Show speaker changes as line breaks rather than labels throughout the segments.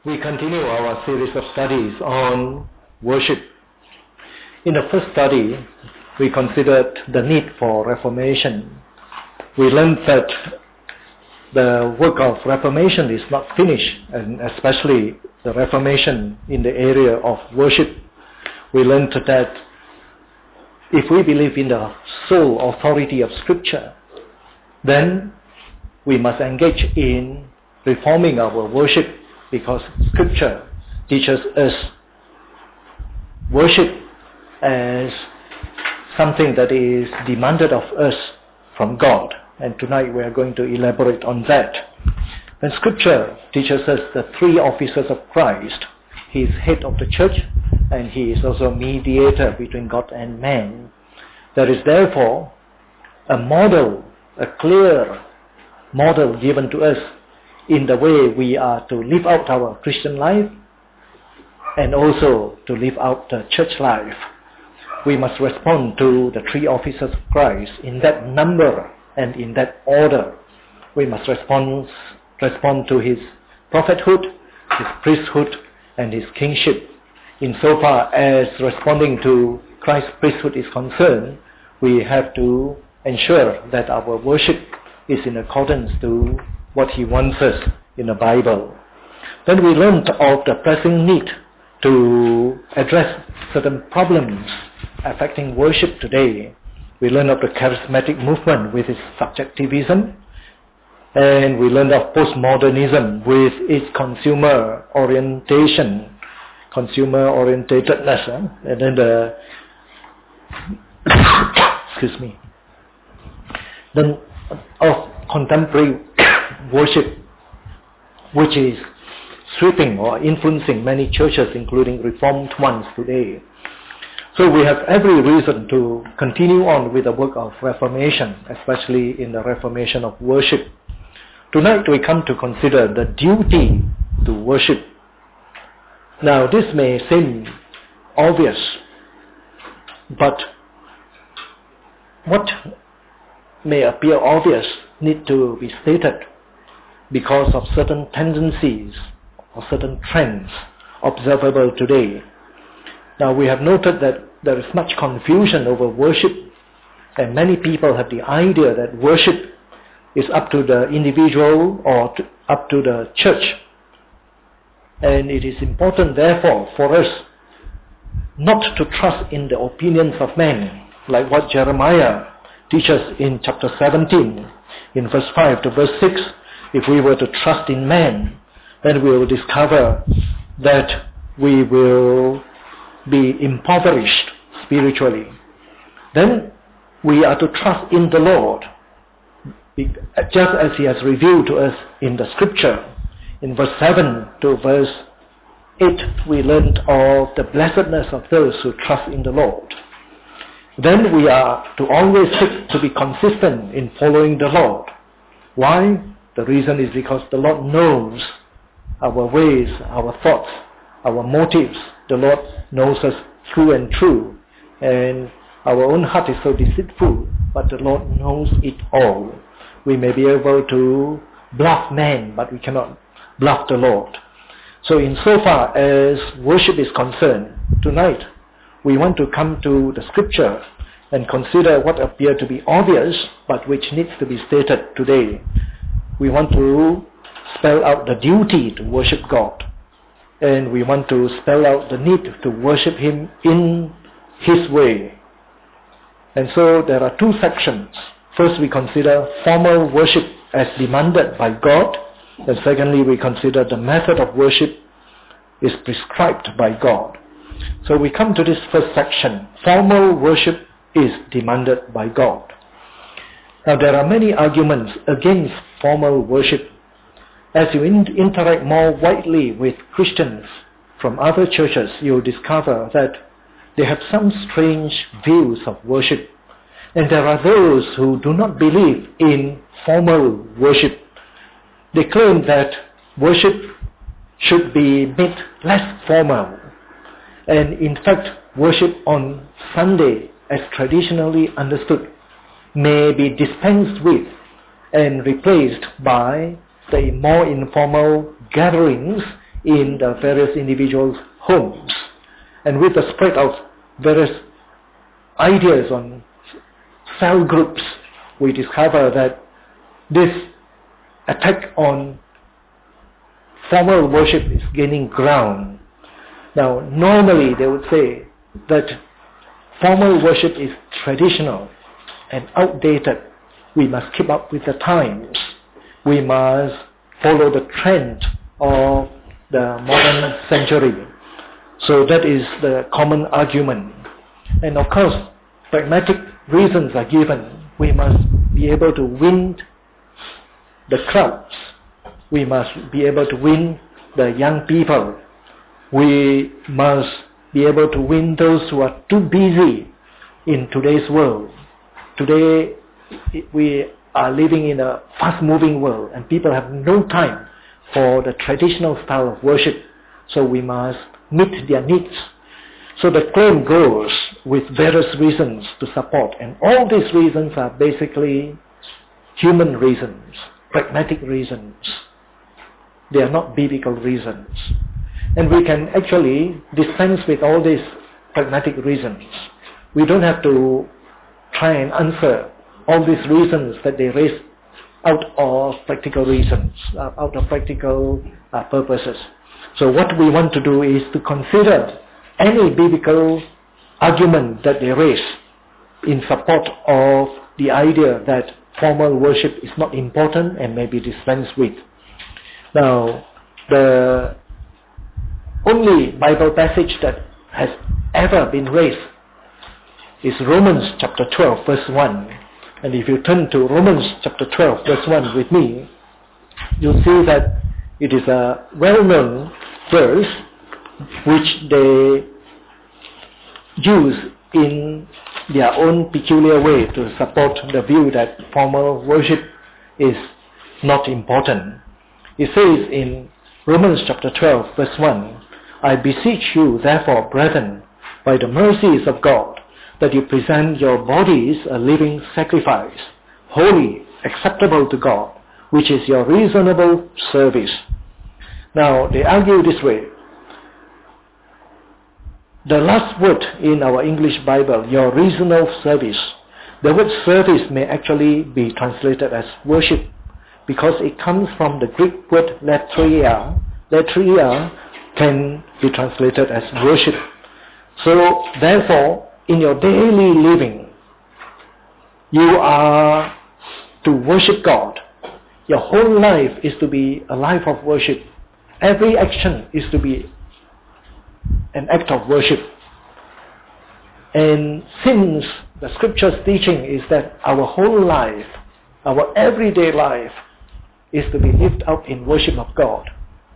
We continue our series of studies on worship. In the first study, we considered the need for reformation. We learned that the work of reformation is not finished, and especially the reformation in the area of worship. We learned that if we believe in the sole authority of Scripture, then we must engage in reforming our worship, because Scripture teaches us worship as something that is demanded of us from God. And tonight we are going to elaborate on that. When Scripture teaches us the three offices of Christ, He is head of the church and He is also mediator between God and man. There is therefore a model, a clear model given to us in the way we are to live out our Christian life and also to live out the church life. We must respond to the three offices of Christ in that number and in that order. We must respond to His prophethood, His priesthood, and His kingship. Insofar as responding to Christ's priesthood is concerned, we have to ensure that our worship is in accordance to what He wants us in the Bible. Then we learned of the pressing need to address certain problems affecting worship today. We learned of the charismatic movement with its subjectivism, and we learned of postmodernism with its consumer orientatedness, and then then of contemporary worship, which is sweeping or influencing many churches, including Reformed ones today. So we have every reason to continue on with the work of Reformation, especially in the Reformation of worship. Tonight we come to consider the duty to worship. Now this may seem obvious, but what may appear obvious need to be stated because of certain tendencies or certain trends observable today. Now we have noted that there is much confusion over worship, and many people have the idea that worship is up to the individual or up to the church. And it is important therefore for us not to trust in the opinions of men, like what Jeremiah teaches in chapter 17, in verse 5 to verse 6. If we were to trust in man, then we will discover that we will be impoverished spiritually. Then we are to trust in the Lord, just as He has revealed to us in the Scripture. In verse 7 to verse 8, we learned of the blessedness of those who trust in the Lord. Then we are to always seek to be consistent in following the Lord. Why? The reason is because the Lord knows our ways, our thoughts, our motives. The Lord knows us through and through, and our own heart is so deceitful, but the Lord knows it all. We may be able to bluff man, but we cannot bluff the Lord. So insofar as worship is concerned, tonight we want to come to the Scripture and consider what appear to be obvious, but which needs to be stated today. We want to spell out the duty to worship God, and we want to spell out the need to worship Him in His way. And so there are two sections. First, we consider formal worship as demanded by God, and secondly, we consider the method of worship is prescribed by God. So we come to this first section. Formal worship is demanded by God. Now there are many arguments against formal worship. As you interact more widely with Christians from other churches, you'll discover that they have some strange views of worship. And there are those who do not believe in formal worship. They claim that worship should be made less formal. And in fact, worship on Sunday, as traditionally understood, may be dispensed with and replaced by the more informal gatherings in the various individuals' homes. And with the spread of various ideas on cell groups, we discover that this attack on formal worship is gaining ground. Now, normally they would say that formal worship is traditional and outdated. We must keep up with the times. We must follow the trend of the modern century. So that is the common argument. And of course, pragmatic reasons are given. We must be able to win the crowds. We must be able to win the young people. We must be able to win those who are too busy in today's world. Today, we are living in a fast-moving world and people have no time for the traditional style of worship. So we must meet their needs. So the claim goes with various reasons to support, and all these reasons are basically human reasons, pragmatic reasons. They are not biblical reasons. And we can actually dispense with all these pragmatic reasons. We don't have to try and answer all these reasons that they raise out of practical reasons, out of practical purposes. So what we want to do is to consider any biblical argument that they raise in support of the idea that formal worship is not important and may be dispensed with. Now, the only Bible passage that has ever been raised is Romans chapter 12 verse 1. And if you turn to Romans chapter 12 verse 1 with me, you'll see that it is a well-known verse which they use in their own peculiar way to support the view that formal worship is not important. It says in Romans chapter 12 verse 1, I beseech you therefore, brethren, by the mercies of God, that you present your bodies a living sacrifice, holy, acceptable to God, which is your reasonable service. Now, they argue this way. The last word in our English Bible, your reasonable service, the word service may actually be translated as worship because it comes from the Greek word latria. Latria can be translated as worship. So, therefore, in your daily living, you are to worship God. Your whole life is to be a life of worship. Every action is to be an act of worship. And since the scripture's teaching is that our whole life, our everyday life, is to be lived out in worship of God,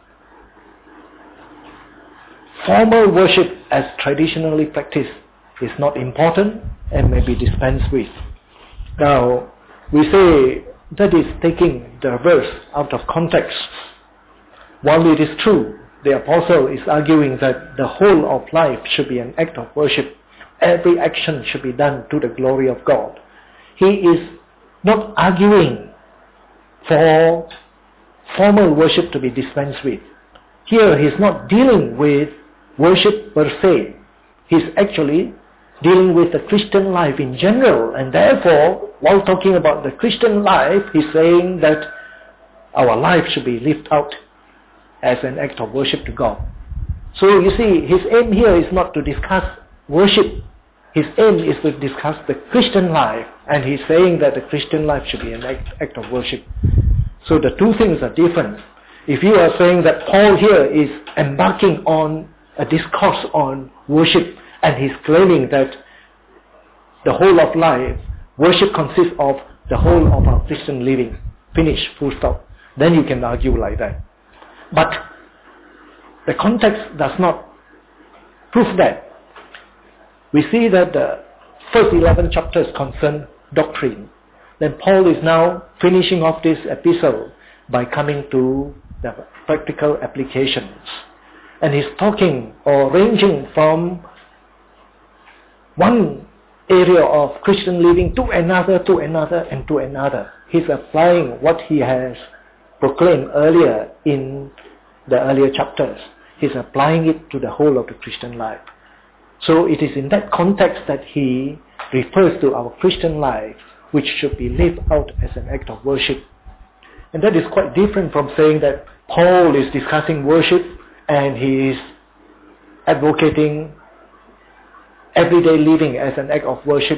formal worship as traditionally practiced is not important and may be dispensed with. Now, we say that is taking the verse out of context. While it is true, the apostle is arguing that the whole of life should be an act of worship. Every action should be done to the glory of God. He is not arguing for formal worship to be dispensed with. Here he's not dealing with worship per se. He's actually dealing with the Christian life in general, and therefore, while talking about the Christian life, he's saying that our life should be lived out as an act of worship to God. So you see, his aim here is not to discuss worship. His aim is to discuss the Christian life, and he's saying that the Christian life should be an act of worship. So the two things are different. If you are saying that Paul here is embarking on a discourse on worship, and he's claiming that the whole of life, worship consists of the whole of our Christian living, finish, full stop, then you can argue like that. But the context does not prove that. We see that the first 11 chapters concern doctrine. Then Paul is now finishing off this epistle by coming to the practical applications. And he's talking or ranging from one area of Christian living to another, and to another. He's applying what he has proclaimed earlier in the earlier chapters. He's applying it to the whole of the Christian life. So it is in that context that he refers to our Christian life, which should be lived out as an act of worship. And that is quite different from saying that Paul is discussing worship and he is advocating everyday living as an act of worship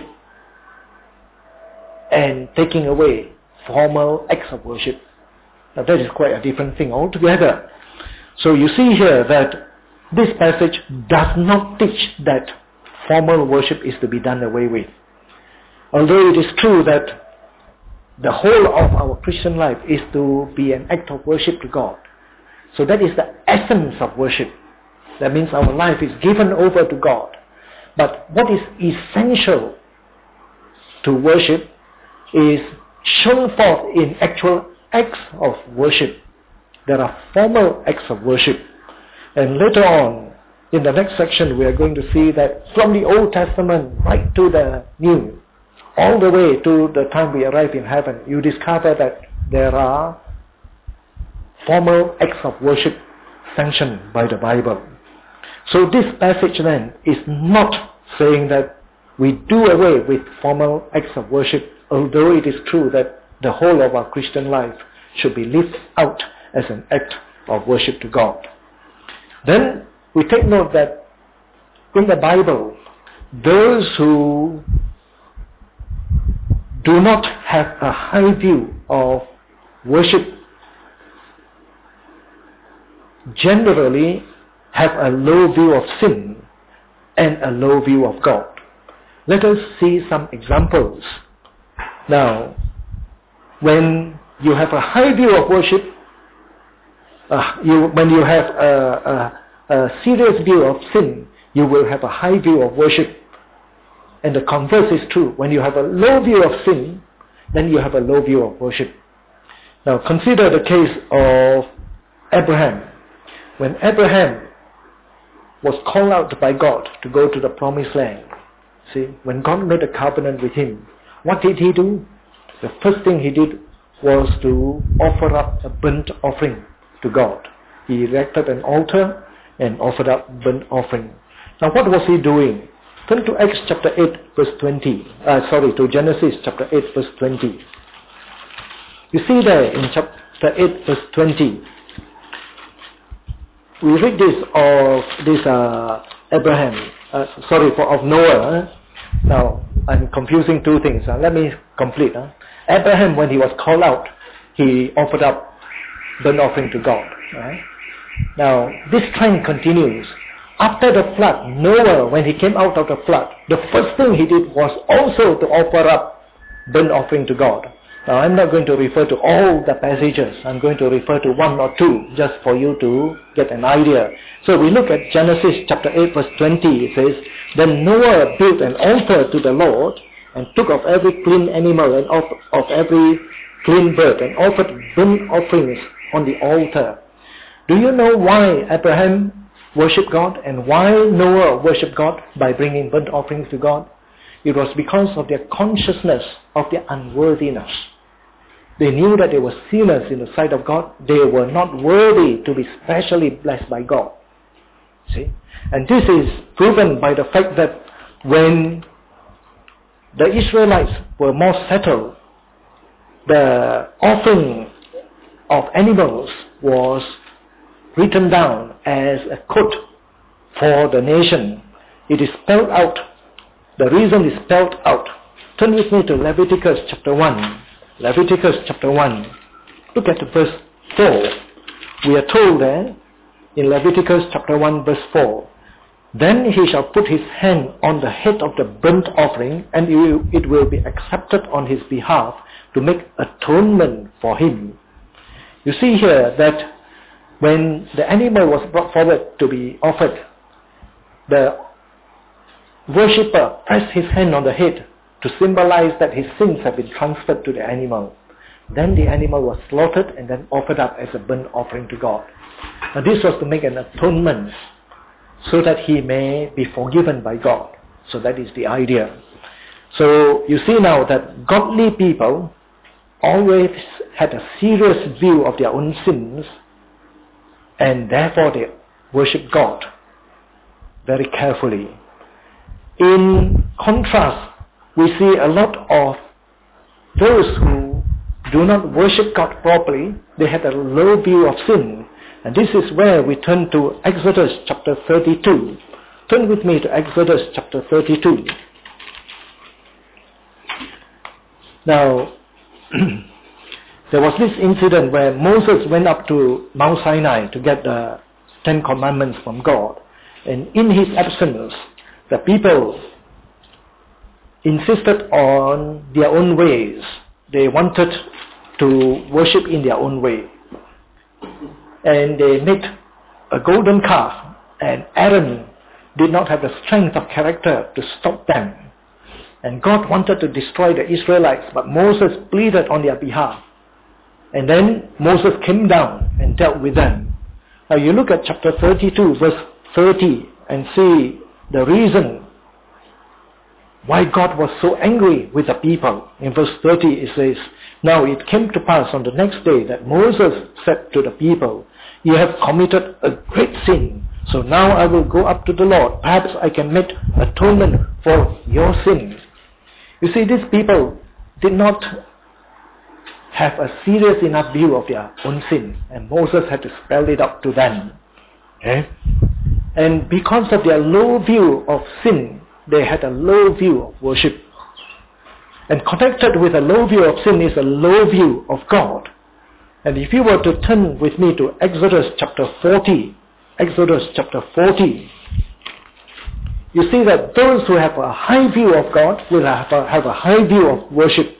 and taking away formal acts of worship. Now that is quite a different thing altogether. So you see here that this passage does not teach that formal worship is to be done away with. Although it is true that the whole of our Christian life is to be an act of worship to God. So that is the essence of worship. That means our life is given over to God. But what is essential to worship is shown forth in actual acts of worship. There are formal acts of worship. And later on, in the next section, we are going to see that from the Old Testament right to the New, all the way to the time we arrive in heaven, you discover that there are formal acts of worship sanctioned by the Bible. So this passage then is not saying that we do away with formal acts of worship, although it is true that the whole of our Christian life should be lived out as an act of worship to God. Then we take note that in the Bible, those who do not have a high view of worship generally have a low view of sin and a low view of God. Let us see some examples. Now, when you have a high view of worship, when you have a serious view of sin, you will have a high view of worship. And the converse is true. When you have a low view of sin, then you have a low view of worship. Now consider the case of Abraham. When Abraham was called out by God to go to the promised land, see, when God made a covenant with him, what did he do? The first thing he did was to offer up a burnt offering to God. He erected an altar and offered up burnt offering. Now what was he doing? Turn to Acts chapter 8 verse 20. To Genesis chapter 8 verse 20. You see there in chapter 8 verse 20. We read this of Abraham, of Noah. Now I'm confusing two things. Let me complete. Abraham, when he was called out, he offered up burnt offering to God. Right? Now this trend continues. After the flood, Noah, when he came out of the flood, the first thing he did was also to offer up burnt offering to God. Now I'm not going to refer to all the passages. I'm going to refer to one or two just for you to get an idea. So we look at Genesis chapter 8 verse 20. It says, Then Noah built an altar to the Lord and took of every clean animal and of every clean bird and offered burnt offerings on the altar. Do you know why Abraham worship God and why Noah worshiped God by bringing burnt offerings to God? It was because of their consciousness of their unworthiness. They knew that they were sinners in the sight of God. They were not worthy to be specially blessed by God. See? And this is proven by the fact that when the Israelites were more settled, the offering of animals was written down as a code for the nation. It is spelled out. The reason is spelled out. Turn with me to Leviticus chapter 1. Leviticus chapter 1. Look at verse 4. We are told there in Leviticus chapter 1 verse 4. Then he shall put his hand on the head of the burnt offering, and it will be accepted on his behalf to make atonement for him. You see here that when the animal was brought forward to be offered, the worshipper pressed his hand on the head to symbolize that his sins have been transferred to the animal. Then the animal was slaughtered and then offered up as a burnt offering to God. Now this was to make an atonement so that he may be forgiven by God. So that is the idea. So you see now that godly people always had a serious view of their own sins and therefore they worship God very carefully. In contrast, we see a lot of those who do not worship God properly. They had a low view of sin. And this is where we turn to Exodus chapter 32. Turn with me to Exodus chapter 32. Now, there was this incident where Moses went up to Mount Sinai to get the Ten Commandments from God. And in his absence, the people insisted on their own ways. They wanted to worship in their own way. And they made a golden calf, and Aaron did not have the strength of character to stop them. And God wanted to destroy the Israelites, but Moses pleaded on their behalf. And then Moses came down and dealt with them. Now you look at chapter 32, verse 30, and see the reason why God was so angry with the people. In verse 30 it says, "Now it came to pass on the next day that Moses said to the people, 'You have committed a great sin. So now I will go up to the Lord. Perhaps I can make atonement for your sins.'" You see, these people did not have a serious enough view of their own sin, and Moses had to spell it out to them. Okay? And because of their low view of sin, they had a low view of worship. And connected with a low view of sin is a low view of God. And if you were to turn with me to Exodus chapter 40, Exodus chapter 40, you see that those who have a high view of God will have a high view of worship.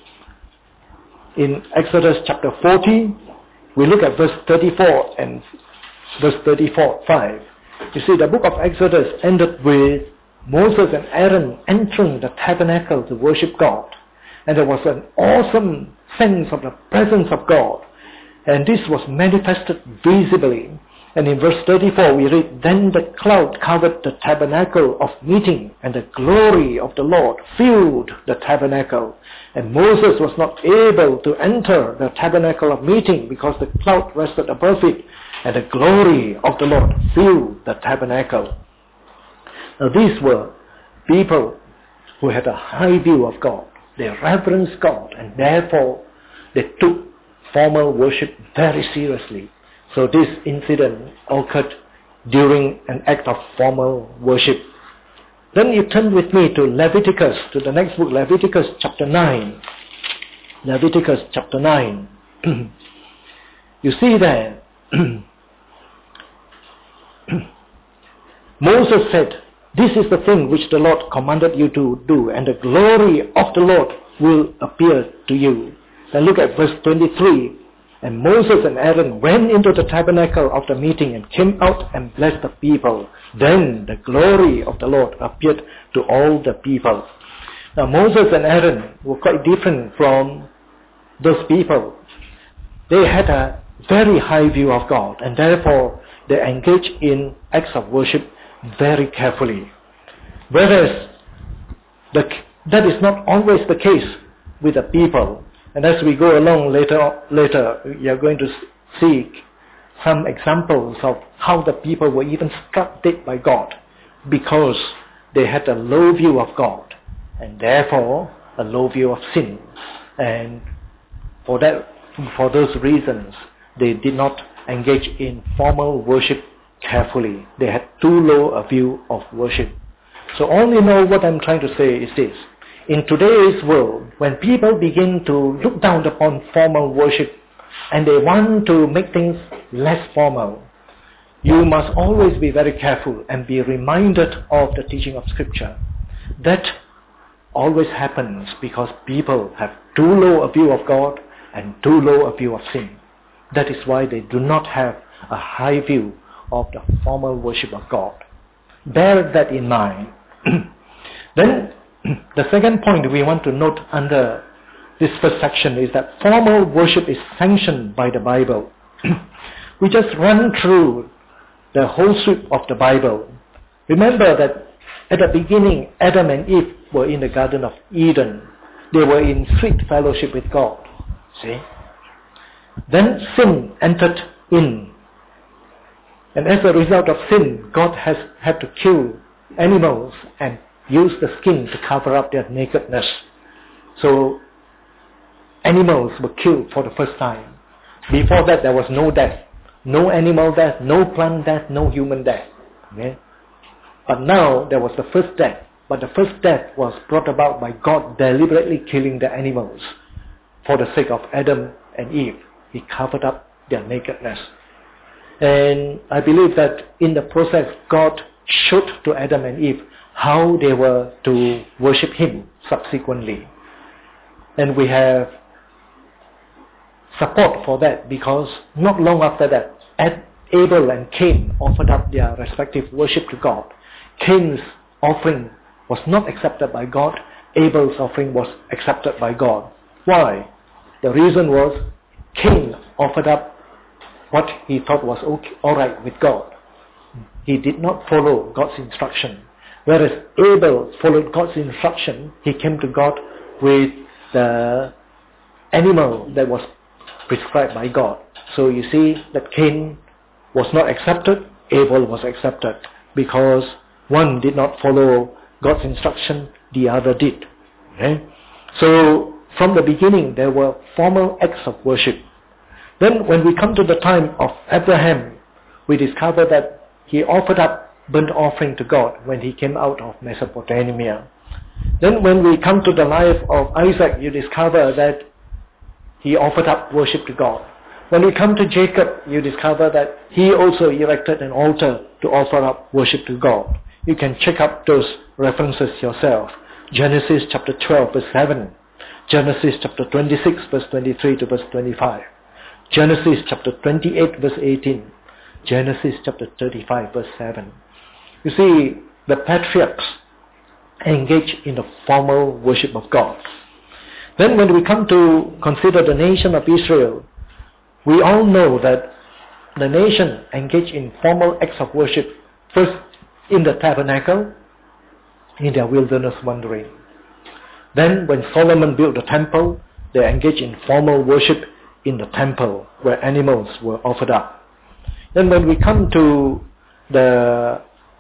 In Exodus chapter 40, we look at verse 34 and verse 34:5. You see, the book of Exodus ended with Moses and Aaron entering the tabernacle to worship God. And there was an awesome sense of the presence of God. And this was manifested visibly. And in verse 34 we read, "Then the cloud covered the tabernacle of meeting, and the glory of the Lord filled the tabernacle. And Moses was not able to enter the tabernacle of meeting because the cloud rested above it, and the glory of the Lord filled the tabernacle." Now these were people who had a high view of God. They reverenced God, and therefore they took formal worship very seriously. So this incident occurred during an act of formal worship. Then you turn with me to Leviticus, to the next book, Leviticus chapter 9. Leviticus chapter 9. You see there, Moses said, "This is the thing which the Lord commanded you to do, and the glory of the Lord will appear to you." Then look at verse 23. "And Moses and Aaron went into the tabernacle of the meeting and came out and blessed the people. Then the glory of the Lord appeared to all the people." Now Moses and Aaron were quite different from those people. They had a very high view of God, and therefore they engaged in acts of worship very carefully. Whereas that is not always the case with the people. And as we go along later, we are going to see some examples of how the people were even struck dead by God because they had a low view of God and therefore a low view of sin. And for those reasons, they did not engage in formal worship carefully. They had too low a view of worship. So all in all, what I'm trying to say is this. In today's world, when people begin to look down upon formal worship and they want to make things less formal, you must always be very careful and be reminded of the teaching of Scripture. That always happens because people have too low a view of God and too low a view of sin. That is why they do not have a high view of the formal worship of God. Bear that in mind. Then, the second point we want to note under this first section is that formal worship is sanctioned by the Bible. We just run through the whole sweep of the Bible. Remember that at the beginning, Adam and Eve were in the Garden of Eden. They were in sweet fellowship with God. See? Then sin entered in. And as a result of sin, God has had to kill animals and use the skin to cover up their nakedness. So animals were killed for the first time. Before that, there was no death. No animal death, no plant death, no human death. Okay? But now there was the first death. But the first death was brought about by God deliberately killing the animals for the sake of Adam and Eve. He covered up their nakedness. And I believe that in the process, God showed to Adam and Eve how they were to worship Him subsequently. And we have support for that, because not long after that, Abel and Cain offered up their respective worship to God. Cain's offering was not accepted by God. Abel's offering was accepted by God. Why? The reason was Cain offered up what he thought was alright with God. He did not follow God's instruction. Whereas Abel followed God's instruction, he came to God with the animal that was prescribed by God. So you see that Cain was not accepted, Abel was accepted, because one did not follow God's instruction, the other did. Okay? So from the beginning there were formal acts of worship. Then when we come to the time of Abraham, we discover that he offered up burnt offering to God when he came out of Mesopotamia. Then when we come to the life of Isaac, you discover that he offered up worship to God. When we come to Jacob, you discover that he also erected an altar to offer up worship to God. You can check up those references yourself. Genesis chapter 12 verse 7. Genesis chapter 26 verse 23 to verse 25. Genesis chapter 28 verse 18. Genesis chapter 35 verse 7. You see, the patriarchs engage in the formal worship of God. Then when we come to consider the nation of Israel, we all know that the nation engaged in formal acts of worship, first in the tabernacle, in their wilderness wandering. Then when Solomon built the temple, they engaged in formal worship in the temple where animals were offered up. Then when we come to the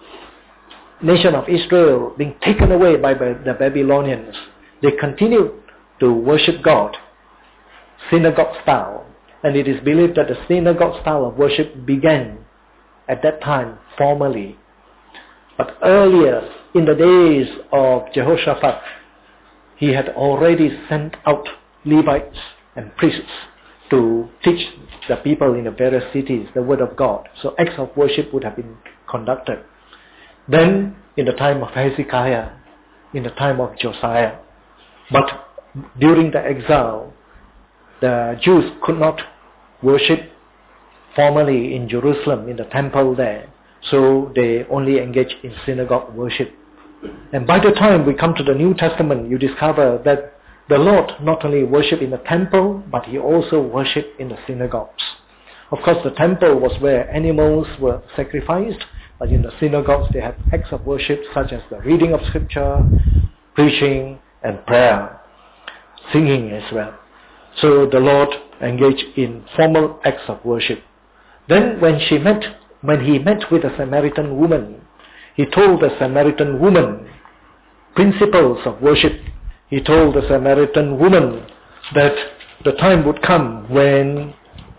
nation of Israel being taken away by the Babylonians, they continued to worship God, synagogue style. And it is believed that the synagogue style of worship began at that time formally. But earlier, in the days of Jehoshaphat, he had already sent out Levites and priests to teach the people in the various cities the word of God. So acts of worship would have been conducted. Then, in the time of Hezekiah, in the time of Josiah. But during the exile, the Jews could not worship formally in Jerusalem, in the temple there. So they only engaged in synagogue worship. And by the time we come to the New Testament, you discover that the Lord not only worshipped in the temple, but he also worshipped in the synagogues. Of course, the temple was where animals were sacrificed, but in the synagogues they had acts of worship such as the reading of scripture, preaching, and prayer, singing as well. So the Lord engaged in formal acts of worship. Then when he met with a Samaritan woman, he told the Samaritan woman principles of worship. He told the Samaritan woman that the time would come when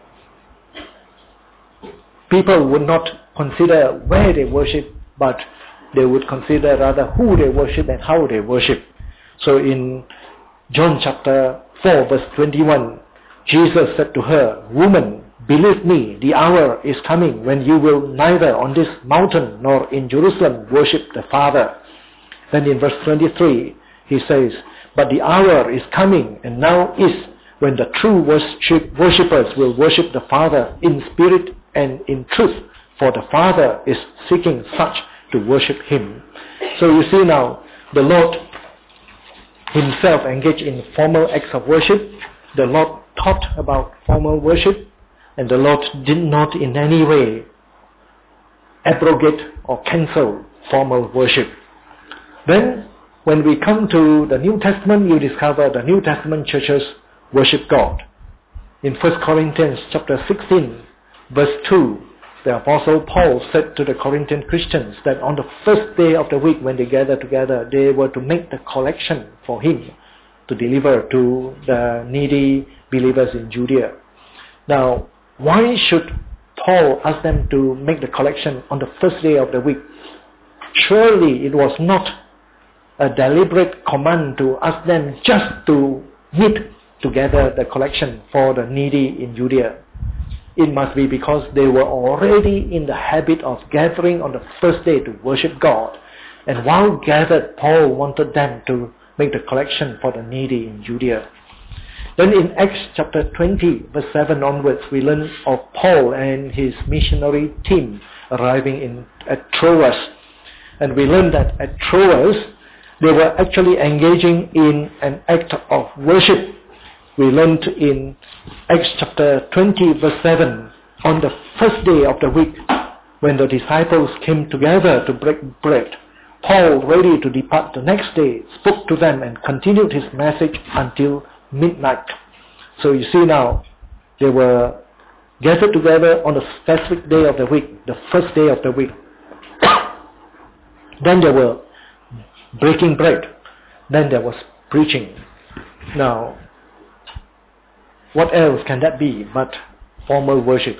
people would not consider where they worship, but they would consider rather who they worship and how they worship. So in John chapter 4 verse 21, Jesus said to her, "Woman, believe me, the hour is coming when you will neither on this mountain nor in Jerusalem worship the Father." Then in verse 23, he says, "But the hour is coming, and now is, when the true worshippers will worship the Father in spirit and in truth, for the Father is seeking such to worship him." So you see now, the Lord himself engaged in formal acts of worship. The Lord taught about formal worship, and the Lord did not in any way abrogate or cancel formal worship. Then, when we come to the New Testament, you discover the New Testament churches worship God. In 1 Corinthians chapter 16, verse 2, the Apostle Paul said to the Corinthian Christians that on the first day of the week when they gathered together, they were to make the collection for him to deliver to the needy believers in Judea. Now, why should Paul ask them to make the collection on the first day of the week? Surely it was not a deliberate command to ask them just to meet together the collection for the needy in Judea. It must be because they were already in the habit of gathering on the first day to worship God. And while gathered, Paul wanted them to make the collection for the needy in Judea. Then in Acts chapter 20, verse 7 onwards, we learn of Paul and his missionary team arriving at Troas. And we learn that at Troas, they were actually engaging in an act of worship. We learned in Acts chapter 20, verse 7, on the first day of the week, when the disciples came together to break bread, Paul, ready to depart the next day, spoke to them and continued his message until midnight. So you see now, they were gathered together on a specific day of the week, the first day of the week. Then they were breaking bread. Then there was preaching. Now, what else can that be but formal worship?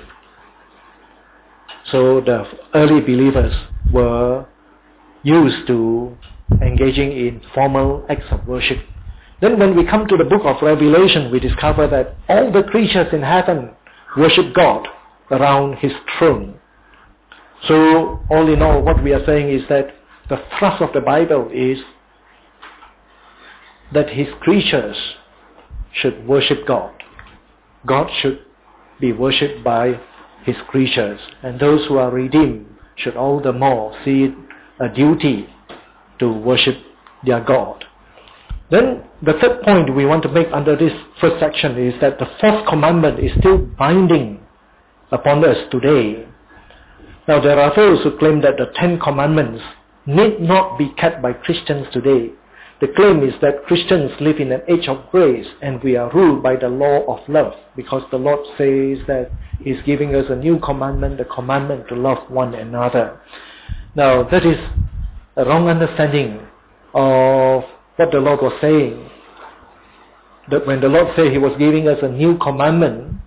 So the early believers were used to engaging in formal acts of worship. Then when we come to the book of Revelation, we discover that all the creatures in heaven worship God around his throne. So all in all, what we are saying is that the thrust of the Bible is that his creatures should worship God. God should be worshipped by his creatures, and those who are redeemed should all the more see it a duty to worship their God. Then the third point we want to make under this first section is that the fourth commandment is still binding upon us today. Now there are those who claim that the 10 commandments need not be kept by Christians today. The claim is that Christians live in an age of grace and we are ruled by the law of love, because the Lord says that he's giving us a new commandment, the commandment to love one another. Now that is a wrong understanding of what the Lord was saying. That when the Lord said he was giving us a new commandment,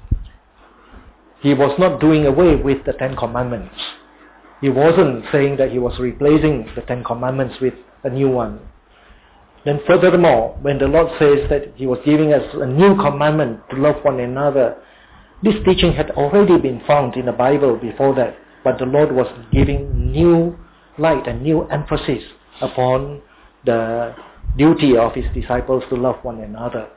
he was not doing away with the 10 commandments. He wasn't saying that he was replacing the 10 commandments with a new one. Then furthermore, when the Lord says that he was giving us a new commandment to love one another, this teaching had already been found in the Bible before that, but the Lord was giving new light and new emphasis upon the duty of his disciples to love one another.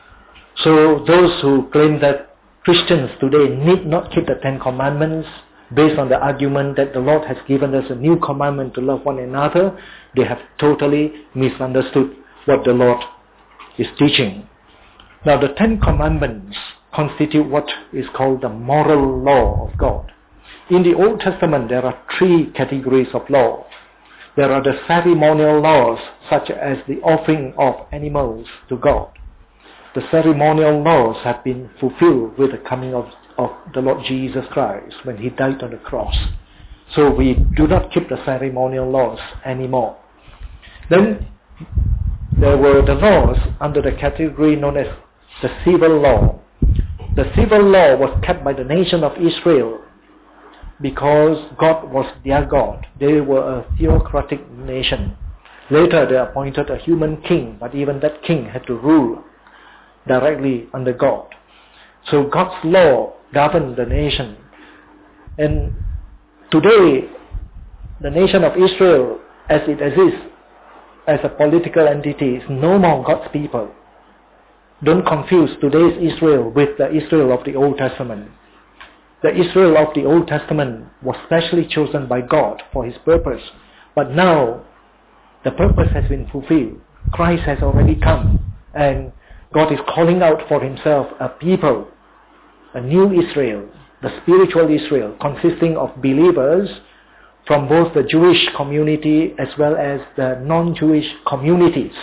So those who claim that Christians today need not keep the 10 commandments based on the argument that the Lord has given us a new commandment to love one another, they have totally misunderstood what the Lord is teaching. Now the 10 commandments constitute what is called the moral law of God. In the Old Testament there are 3 categories of law. There are the ceremonial laws, such as the offering of animals to God. The ceremonial laws have been fulfilled with the coming of the Lord Jesus Christ when he died on the cross. So we do not keep the ceremonial laws anymore. Then there were the laws under the category known as the civil law. The civil law was kept by the nation of Israel because God was their God. They were a theocratic nation. Later they appointed a human king, but even that king had to rule directly under God. So God's law governed the nation. And today, the nation of Israel, as it exists as a political entity, is no more God's people. Don't confuse today's Israel with the Israel of the Old Testament. The Israel of the Old Testament was specially chosen by God for his purpose. But now, the purpose has been fulfilled. Christ has already come. And God is calling out for himself a people, a new Israel, the spiritual Israel, consisting of believers from both the Jewish community as well as the non-Jewish communities.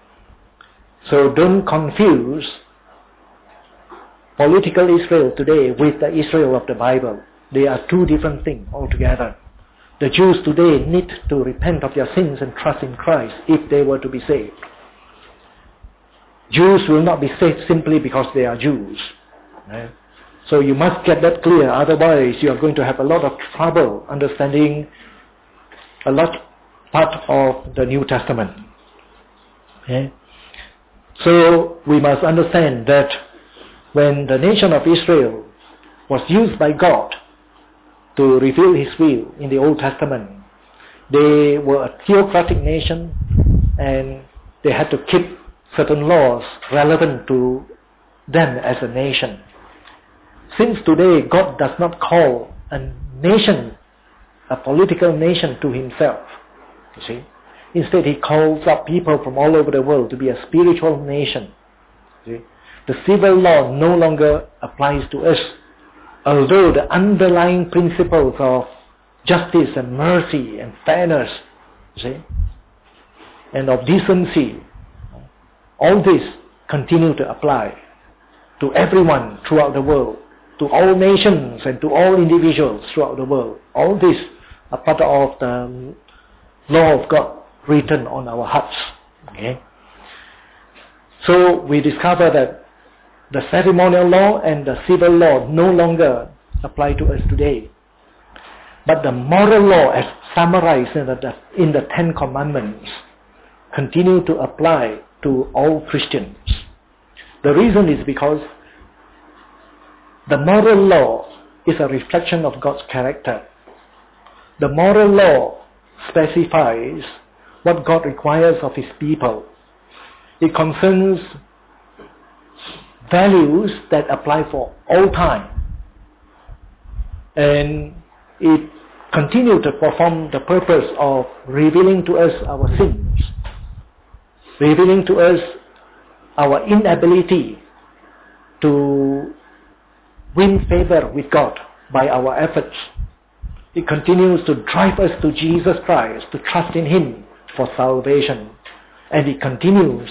So don't confuse political Israel today with the Israel of the Bible. They are two different things altogether. The Jews today need to repent of their sins and trust in Christ if they were to be saved. Jews will not be saved simply because they are Jews. Right? So you must get that clear, otherwise you are going to have a lot of trouble understanding a lot part of the New Testament. Okay? So we must understand that when the nation of Israel was used by God to reveal His will in the Old Testament, they were a theocratic nation and they had to keep certain laws relevant to them as a nation. Since today God does not call a nation, a political nation, to Himself, you see. Instead He calls up people from all over the world to be a spiritual nation. See? The civil law no longer applies to us, although the underlying principles of justice and mercy and fairness, see, and of decency, all this continue to apply to everyone throughout the world, to all nations and to all individuals throughout the world. All this are part of the law of God written on our hearts. Okay? So we discover that the ceremonial law and the civil law no longer apply to us today. But the moral law, as summarized in the Ten Commandments, continue to apply to all Christians. The reason is because the moral law is a reflection of God's character. The moral law specifies what God requires of His people. It concerns values that apply for all time. And it continues to perform the purpose of revealing to us our sins, revealing to us our inability to win favor with God by our efforts. It continues to drive us to Jesus Christ, to trust in Him for salvation. And it continues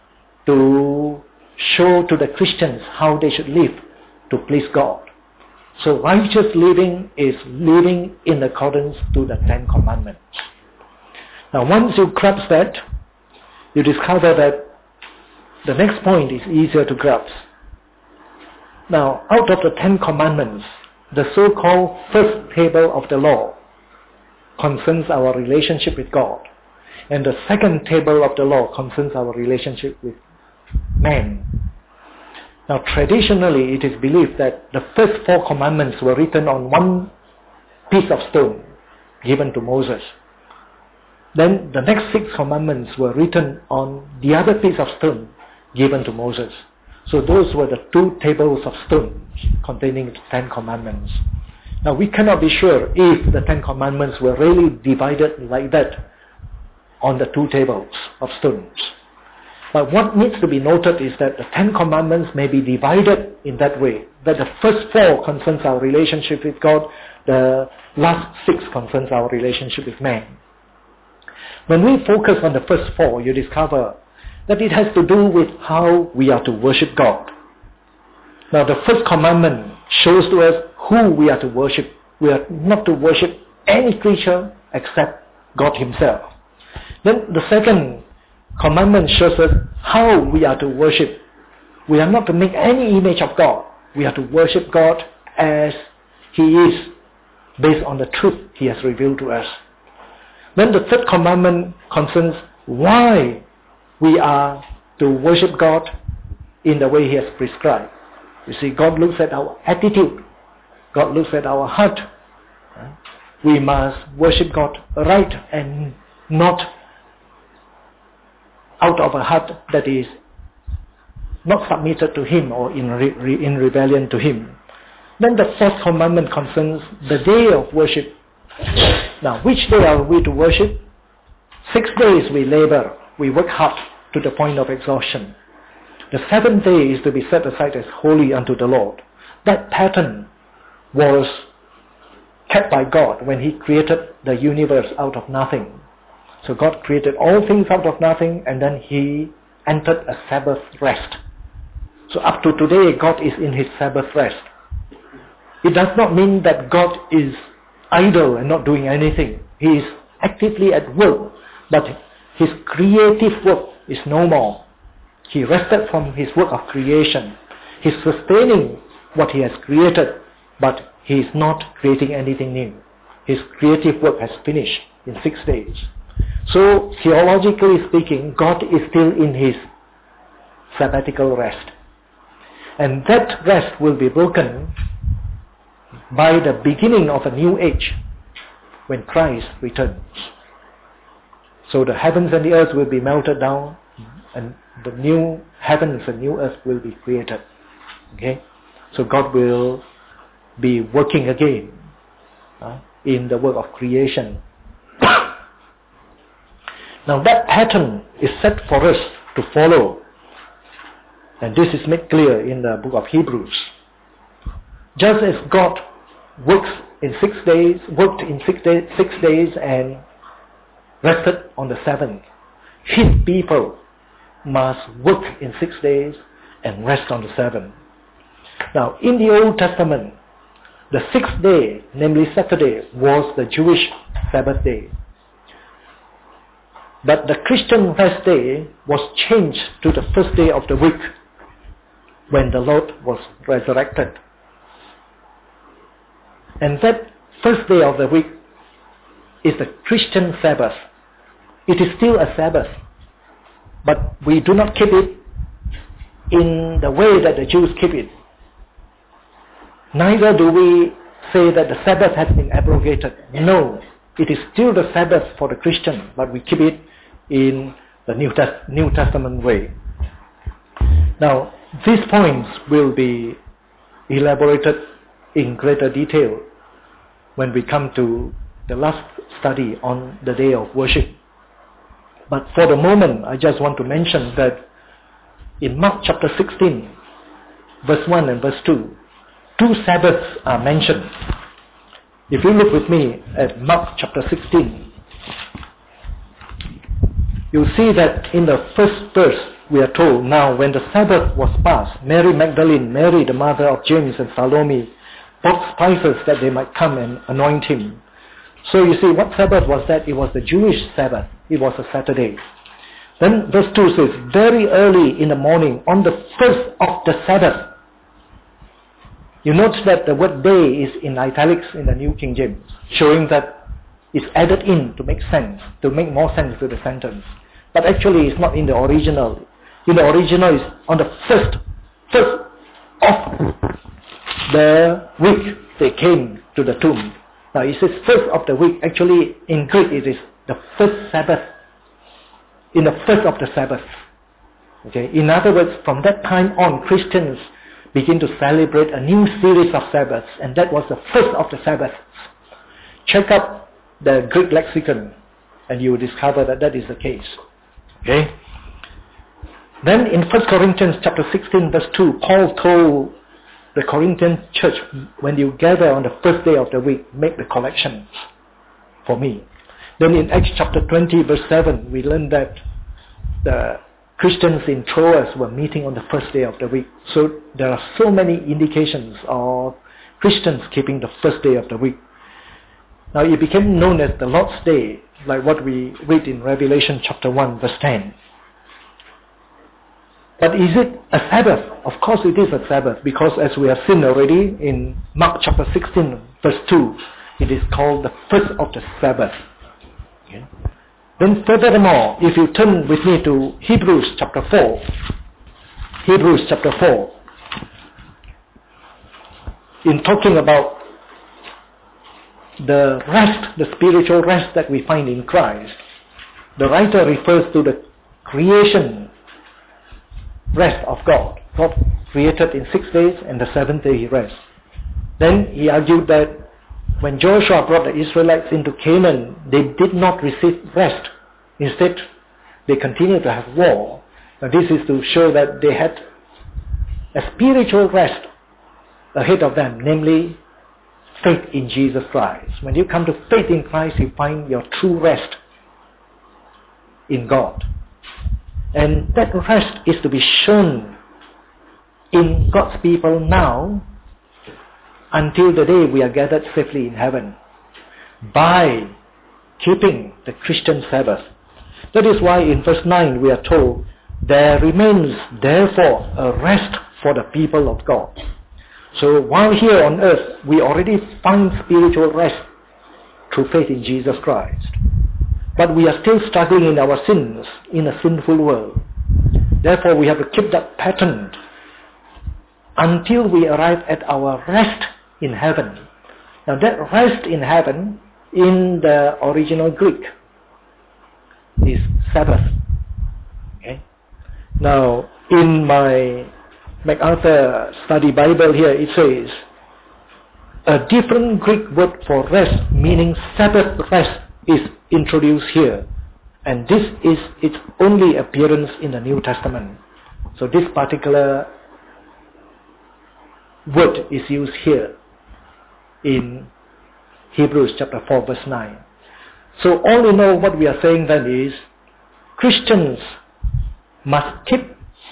to show to the Christians how they should live to please God. So righteous living is living in accordance to the Ten Commandments. Now once you grasp that, you discover that the next point is easier to grasp. Now out of the Ten Commandments, the so-called first table of the law concerns our relationship with God. And the second table of the law concerns our relationship with man. Now traditionally it is believed that the first four commandments were written on one piece of stone given to Moses. Then the next six commandments were written on the other piece of stone given to Moses. So those were the two tables of stones containing the Ten Commandments. Now we cannot be sure if the Ten Commandments were really divided like that on the two tables of stones. But what needs to be noted is that the Ten Commandments may be divided in that way, that the first four concerns our relationship with God, the last six concerns our relationship with man. When we focus on the first four, you discover that it has to do with how we are to worship God. Now the first commandment shows to us who we are to worship. We are not to worship any creature except God Himself. Then the second commandment shows us how we are to worship. We are not to make any image of God. We are to worship God as He is, based on the truth He has revealed to us. Then the third commandment concerns why we are to worship God in the way He has prescribed. You see, God looks at our attitude. God looks at our heart. We must worship God right and not out of a heart that is not submitted to Him or in rebellion to Him. Then the fourth commandment concerns the day of worship. Now, which day are we to worship? 6 days we labor, we work hard to the point of exhaustion. The seventh day is to be set aside as holy unto the Lord. That pattern was kept by God when He created the universe out of nothing. So God created all things out of nothing, and then He entered a Sabbath rest. So up to today, God is in His Sabbath rest. It does not mean that God is idle and not doing anything. He is actively at work, but his creative work is no more. He rested from his work of creation. He's sustaining what he has created, but he is not creating anything new. His creative work has finished in 6 days. So, theologically speaking, God is still in his sabbatical rest. And that rest will be broken by the beginning of a new age when Christ returns. So the heavens and the earth will be melted down, and the new heavens and new earth will be created. Okay? So God will be working again in the work of creation. Now that pattern is set for us to follow, and this is made clear in the book of Hebrews. Just as God worked in 6 days and rested on the 7th, his people must work in 6 days and rest on the 7th. Now, in the Old Testament, the 6th day, namely Saturday, was the Jewish Sabbath day. But the Christian rest day was changed to the first day of the week when the Lord was resurrected. And that first day of the week is the Christian Sabbath. It is still a Sabbath, but we do not keep it in the way that the Jews keep it. Neither do we say that the Sabbath has been abrogated. No, it is still the Sabbath for the Christian, but we keep it in the New Testament way. Now, these points will be elaborated in greater detail when we come to the last study on the day of worship. But for the moment, I just want to mention that in Mark chapter 16, verse 1 and verse 2, 2 Sabbaths are mentioned. If you look with me at Mark chapter 16, you'll see that in the first verse we are told, now when the Sabbath was past, Mary Magdalene, Mary the mother of James and Salome, bought spices that they might come and anoint him. So you see, what Sabbath was that? It was the Jewish Sabbath. It was a Saturday. Then verse 2 says, very early in the morning, on the first of the Sabbath. You notice that the word day is in italics in the New King James, showing that it's added in to make sense, to make more sense to the sentence. But actually it's not in the original. In the original it's on the first of the week they came to the tomb. Now it says first of the week. Actually in Greek it is the first Sabbath. In the first of the Sabbath. Okay. In other words, from that time on, Christians begin to celebrate a new series of Sabbaths, and that was the first of the Sabbaths. Check up the Greek lexicon and you will discover that that is the case. Okay. Then in 1 Corinthians chapter 16 verse 2, Paul told the Corinthian church, when you gather on the first day of the week, make the collections for me. Then in Acts chapter 20 verse 7, we learn that the Christians in Troas were meeting on the first day of the week. So there are so many indications of Christians keeping the first day of the week. Now it became known as the Lord's Day, like what we read in Revelation chapter 1 verse 10. But is it a Sabbath? Of course it is a Sabbath, because as we have seen already in Mark chapter 16 verse 2, it is called the first of the Sabbath. Okay. Then furthermore, if you turn with me to Hebrews chapter 4, in talking about the rest, the spiritual rest that we find in Christ, the writer refers to the creation rest of God. God created in 6 days, and the 7th day he rests. Then he argued that when Joshua brought the Israelites into Canaan, they did not receive rest. Instead, they continued to have war. Now this is to show that they had a spiritual rest ahead of them, namely faith in Jesus Christ. When you come to faith in Christ, you find your true rest in God. And that rest is to be shown in God's people now until the day we are gathered safely in heaven by keeping the Christian Sabbath. That is why in verse 9 we are told, there remains therefore a rest for the people of God. So while here on earth we already find spiritual rest through faith in Jesus Christ, but we are still struggling in our sins in a sinful world. Therefore we have to keep that pattern until we arrive at our rest in heaven. Now that rest in heaven in the original Greek is Sabbath. Okay? Now in my MacArthur Study Bible here it says a different Greek word for rest meaning Sabbath rest is introduced here, and this is its only appearance in the New Testament. So this particular word is used here in Hebrews chapter 4 verse 9. So all in all what we are saying then is Christians must keep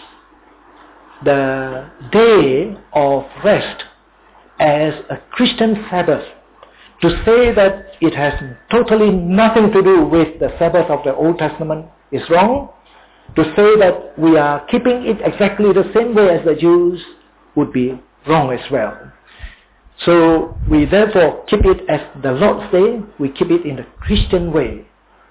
the day of rest as a Christian Sabbath. To say that it has totally nothing to do with the Sabbath of the Old Testament is wrong. To say that we are keeping it exactly the same way as the Jews would be wrong as well. So we therefore keep it as the Lord's Day. We keep it in the Christian way.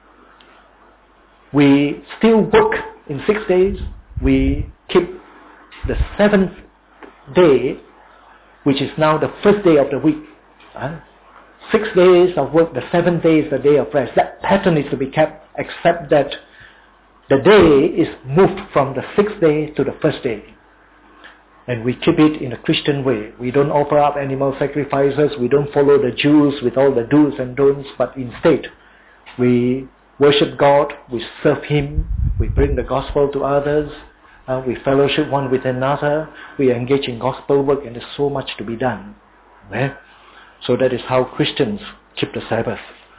We still work in 6 days. We keep the 7th day, which is now the first day of the week. 6 days of work, the 7th day is the day of rest. That pattern is to be kept, except that the day is moved from the 6th day to the first day. And we keep it in a Christian way. We don't offer up animal sacrifices. We don't follow the Jews with all the do's and don'ts, but instead we worship God, we serve Him, we bring the gospel to others, we fellowship one with another, we engage in gospel work, and there's so much to be done. Okay? So that is how Christians keep the Sabbath.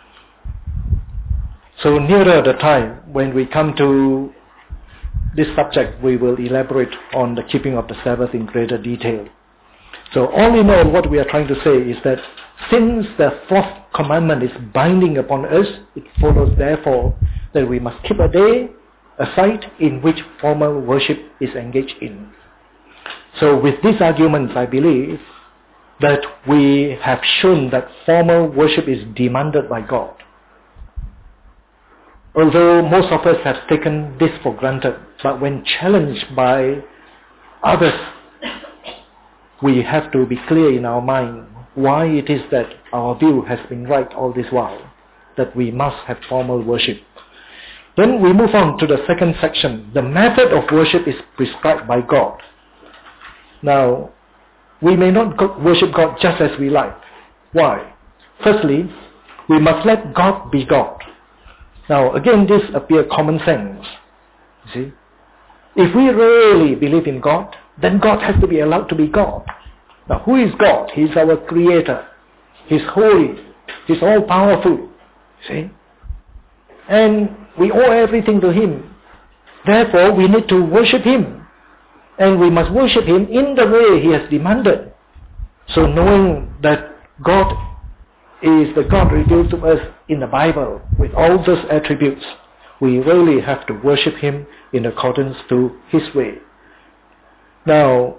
So nearer the time when we come to this subject, we will elaborate on the keeping of the Sabbath in greater detail. So all in all, what we are trying to say is that since the fourth commandment is binding upon us, it follows therefore that we must keep a day aside in which formal worship is engaged in. So with these arguments, I believe that we have shown that formal worship is demanded by God. Although most of us have taken this for granted, but when challenged by others, we have to be clear in our mind why it is that our view has been right all this while, that we must have formal worship. Then we move on to the second section. The method of worship is prescribed by God. Now, we may not worship God just as we like. Why? Firstly, we must let God be God. Now, again, this appears common sense. You see? If we really believe in God, then God has to be allowed to be God. Now, who is God? He's our Creator. He's holy. He's all-powerful. See? And we owe everything to Him. Therefore, we need to worship Him. And we must worship Him in the way He has demanded. So knowing that God is the God revealed to us in the Bible with all those attributes, we really have to worship Him in accordance to His way. Now,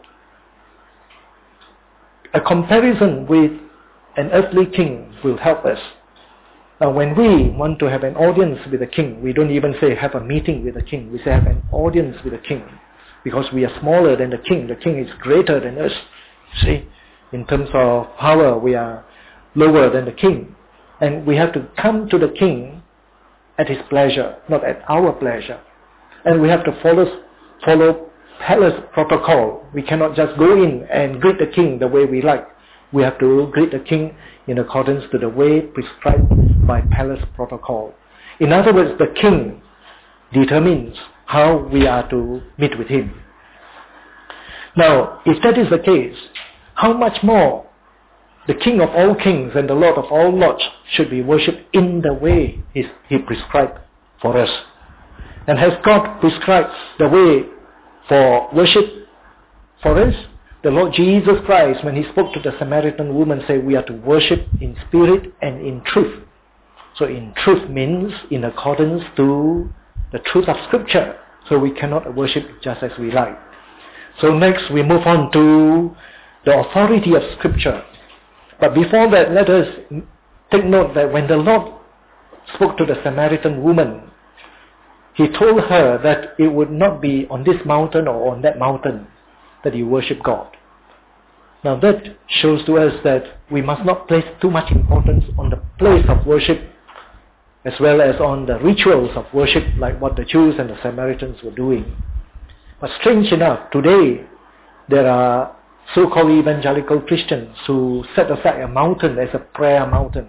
a comparison with an earthly king will help us. Now, when we want to have an audience with the king, we don't even say have a meeting with the king. We say have an audience with the king, because we are smaller than the king. The king is greater than us. See, in terms of power, we are lower than the king. And we have to come to the king at his pleasure, not at our pleasure. And we have to follow palace protocol. We cannot just go in and greet the king the way we like. We have to greet the king in accordance to the way prescribed by palace protocol. In other words, the king determines how we are to meet with him. Now, if that is the case, how much more the King of all kings and the Lord of all lords should be worshipped in the way He prescribed for us. And has God prescribed the way for worship for us? The Lord Jesus Christ, when he spoke to the Samaritan woman, said we are to worship in spirit and in truth. So in truth means in accordance to the truth of Scripture. So we cannot worship just as we like. So next we move on to the authority of Scripture. But before that, let us take note that when the Lord spoke to the Samaritan woman, he told her that it would not be on this mountain or on that mountain that you worship God. Now that shows to us that we must not place too much importance on the place of worship as well as on the rituals of worship like what the Jews and the Samaritans were doing. But strange enough, today there are so-called evangelical Christians who set aside a mountain as a prayer mountain,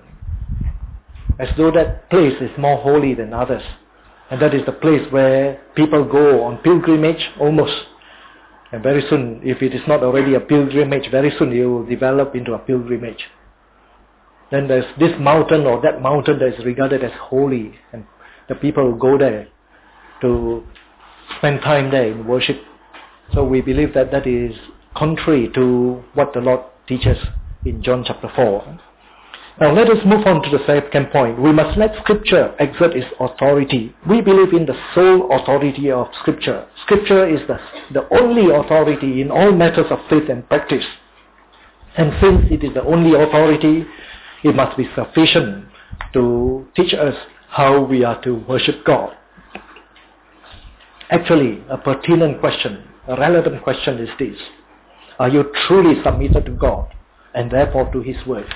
as though that place is more holy than others. And that is the place where people go on pilgrimage almost. And very soon, if it is not already a pilgrimage, very soon it will develop into a pilgrimage. Then there's this mountain or that mountain that is regarded as holy, and the people will go there to spend time there in worship. So we believe that that is contrary to what the Lord teaches in John chapter 4. Now let us move on to the second point. We must let Scripture exert its authority. We believe in the sole authority of Scripture. Scripture is the only authority in all matters of faith and practice. And since it is the only authority, it must be sufficient to teach us how we are to worship God. Actually, a pertinent question, a relevant question is this. Are you truly submitted to God and therefore to His Word?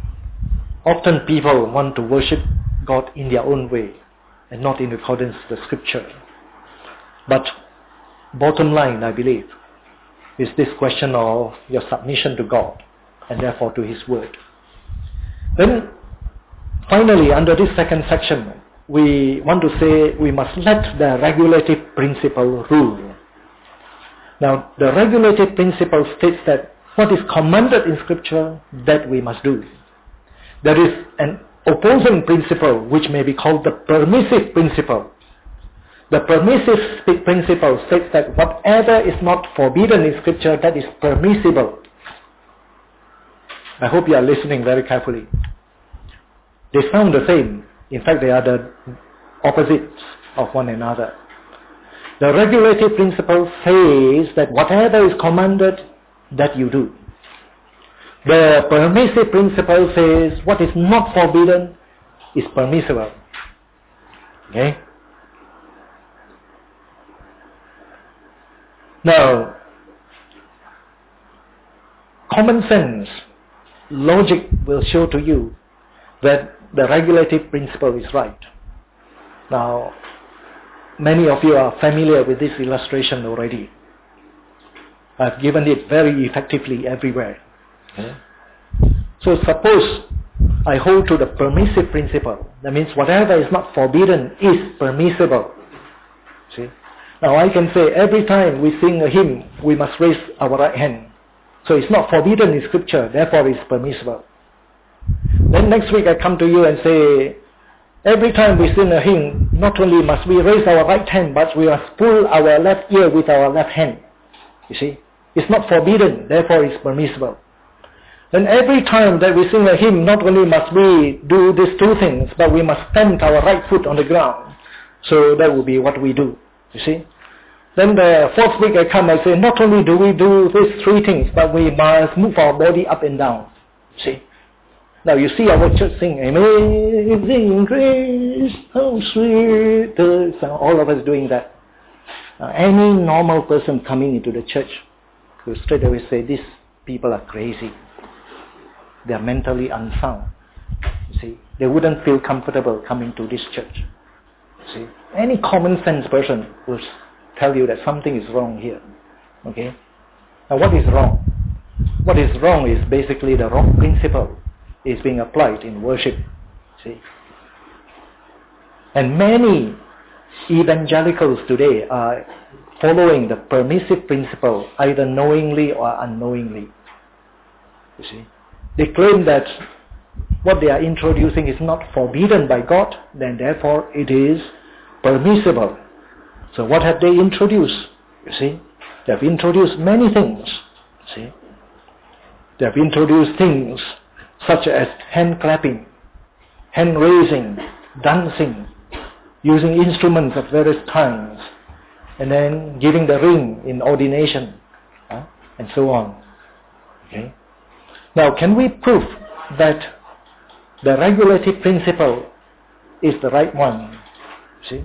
Often people want to worship God in their own way and not in accordance with the Scripture. But bottom line, I believe, is this question of your submission to God and therefore to His Word. Then, finally, under this second section, we want to say we must let the regulative principle rule. Now, the regulative principle states that what is commanded in Scripture, that we must do. There is an opposing principle which may be called the permissive principle. The permissive principle states that whatever is not forbidden in Scripture, that is permissible. I hope you are listening very carefully. They sound the same. In fact, they are the opposites of one another. The regulative principle says that whatever is commanded, that you do. The permissive principle says what is not forbidden is permissible. Okay? Now, common sense, logic will show to you that the regulative principle is right. Now, many of you are familiar with this illustration already. I've given it very effectively everywhere. Okay. So suppose I hold to the permissive principle. That means whatever is not forbidden is permissible. See? Now I can say every time we sing a hymn, we must raise our right hand. So it's not forbidden in Scripture, therefore it's permissible. Then next week I come to you and say, every time we sing a hymn, not only must we raise our right hand, but we must pull our left ear with our left hand. You see? It's not forbidden, therefore it's permissible. Then every time that we sing a hymn, not only must we do these two things, but we must stamp our right foot on the ground. So that will be what we do. You see? Then the fourth week I come, I say, not only do we do these three things, but we must move our body up and down. See? Now you see our church sing, Amazing Grace, how sweet the sound. All of us doing that. Any normal person coming into the church will straight away say, these people are crazy. They are mentally unsound. You see? They wouldn't feel comfortable coming to this church. You see? Any common sense person will tell you that something is wrong here. Okay? Now what is wrong? What is wrong is basically the wrong principle is being applied in worship. See? And many evangelicals today are following the permissive principle either knowingly or unknowingly. You see? They claim that what they are introducing is not forbidden by God, then therefore it is permissible. So what have they introduced? You see? They have introduced many things. See? They have introduced things such as hand clapping, hand raising, dancing, using instruments of various kinds, and then giving the ring in ordination, and so on. Okay? Now, can we prove that the regulative principle is the right one? See?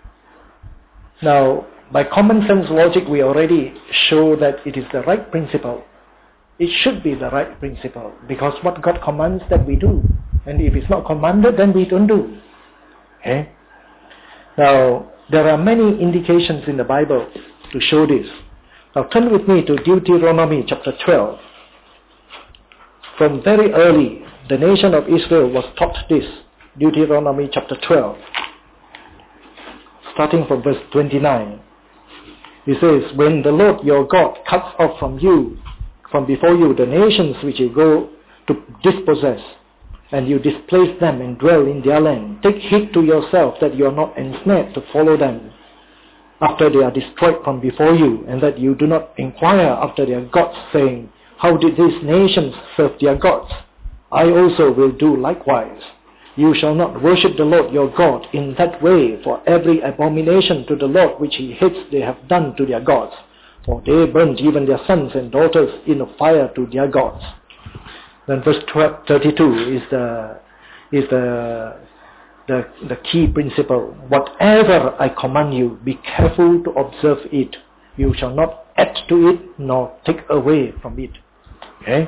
Now, by common sense logic, we already show that it is the right principle. It should be the right principle, because what God commands that we do, and if it's not commanded, then we don't do. Okay? Now, there are many indications in the Bible to show this. Now, turn with me to Deuteronomy chapter 12. From very early, the nation of Israel was taught this. Deuteronomy chapter 12, starting from verse 29. It says, "When the Lord your God cuts off from before you, the nations which you go to dispossess, and you displace them and dwell in their land, take heed to yourself that you are not ensnared to follow them after they are destroyed from before you, and that you do not inquire after their gods, saying, how did these nations serve their gods? I also will do likewise. You shall not worship the Lord your God in that way, for every abomination to the Lord which he hates they have done to their gods. For they burnt even their sons and daughters in a fire to their gods." Then verse 32 is the key principle. "Whatever I command you, be careful to observe it. You shall not add to it, nor take away from it." Okay?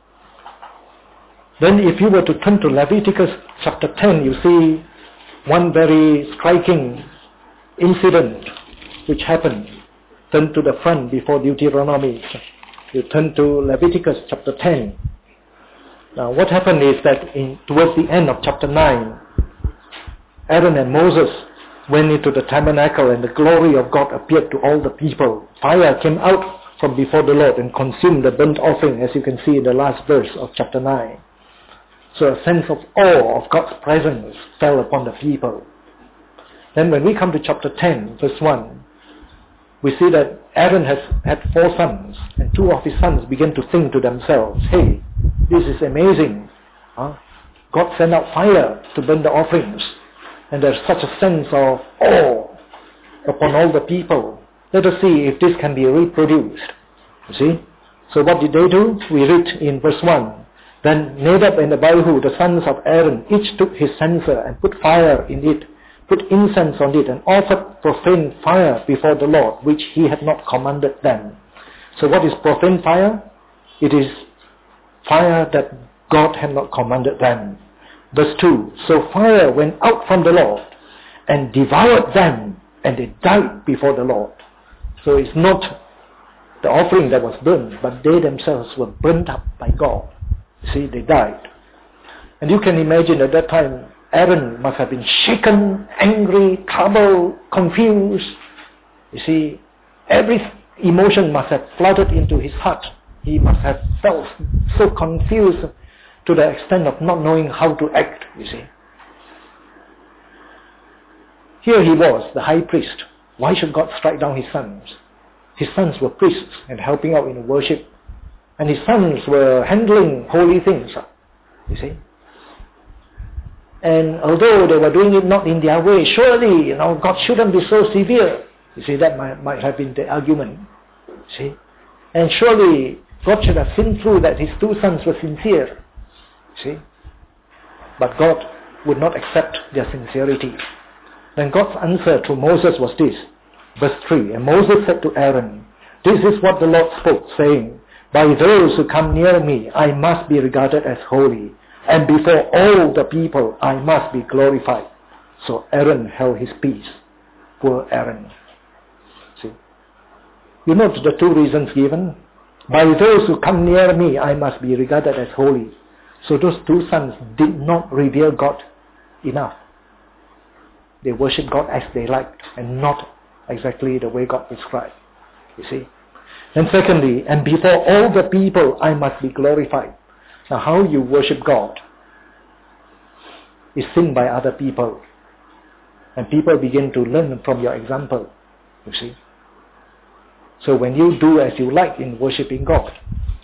Then if you were to turn to Leviticus chapter 10, you see one very striking incident which happened. Turn to the front before Deuteronomy. You turn to Leviticus chapter 10. Now what happened is that towards the end of chapter 9, Aaron and Moses went into the tabernacle, and the glory of God appeared to all the people. Fire came out from before the Lord and consumed the burnt offering, as you can see in the last verse of chapter 9. So a sense of awe of God's presence fell upon the people. Then when we come to chapter 10, verse 1, we see that Aaron has had 4 sons, and 2 of his sons began to think to themselves, "Hey, this is amazing. God sent out fire to burn the offerings, and there's such a sense of awe upon all the people. Let us see if this can be reproduced." You see? So what did they do? We read in verse 1, "Then Nadab and Abihu, the sons of Aaron, each took his censer and put fire in it, put incense on it, and offered profane fire before the Lord, which he had not commanded them." So what is profane fire? It is fire that God had not commanded them. Verse 2, "So fire went out from the Lord and devoured them, and they died before the Lord." So it's not the offering that was burned, but they themselves were burnt up by God. See, they died. And you can imagine at that time, Aaron must have been shaken, angry, troubled, confused. You see, every emotion must have flooded into his heart. He must have felt so confused to the extent of not knowing how to act, you see. Here he was, the high priest. Why should God strike down his sons? His sons were priests and helping out in worship. And his sons were handling holy things, you see. And although they were doing it not in their way, surely, God shouldn't be so severe. You see, that might have been the argument. See? And surely God should have seen through that his 2 sons were sincere. See? But God would not accept their sincerity. Then God's answer to Moses was this. Verse 3, "And Moses said to Aaron, this is what the Lord spoke, saying, by those who come near me, I must be regarded as holy, and before all the people, I must be glorified." So Aaron held his peace. Poor Aaron. See? You note the 2 reasons given. By those who come near me, I must be regarded as holy. So those 2 sons did not revere God enough. They worshipped God as they liked, and not exactly the way God prescribed. You see? And secondly, "And before all the people, I must be glorified." Now how you worship God is seen by other people. And people begin to learn from your example. You see? So when you do as you like in worshipping God,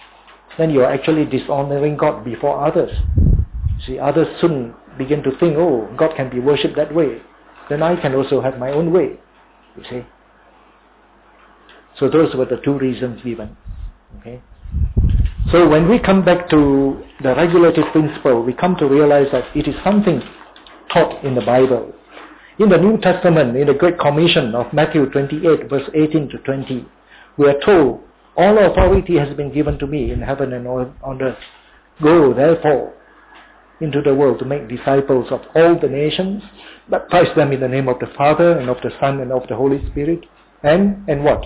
then you are actually dishonoring God before others. See, others soon begin to think, oh, God can be worshipped that way. Then I can also have my own way. You see. So those were the two reasons given. Okay. So when we come back to the regulative principle, we come to realize that it is something taught in the Bible. In the New Testament, in the Great Commission of Matthew 28, verse 18 to 20, we are told, all authority has been given to me in heaven and on earth. Go, therefore, into the world to make disciples of all the nations, baptize them in the name of the Father and of the Son and of the Holy Spirit, and what?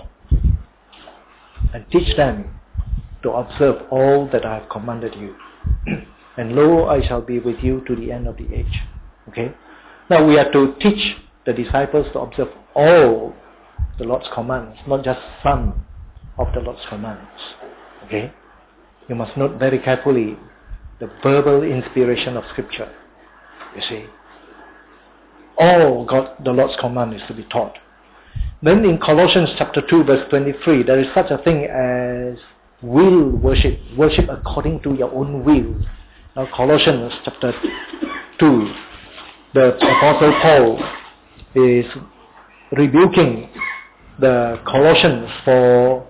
And teach them to observe all that I have commanded you. And lo, I shall be with you to the end of the age. Okay? Now we are to teach the disciples to observe all the Lord's commands, not just some of the Lord's commands. Okay? You must note very carefully the verbal inspiration of Scripture. You see? All the Lord's command is to be taught. Then in Colossians chapter 2 verse 23, there is such a thing as will worship. Worship according to your own will. Now Colossians chapter 2, the Apostle Paul is rebuking the Colossians for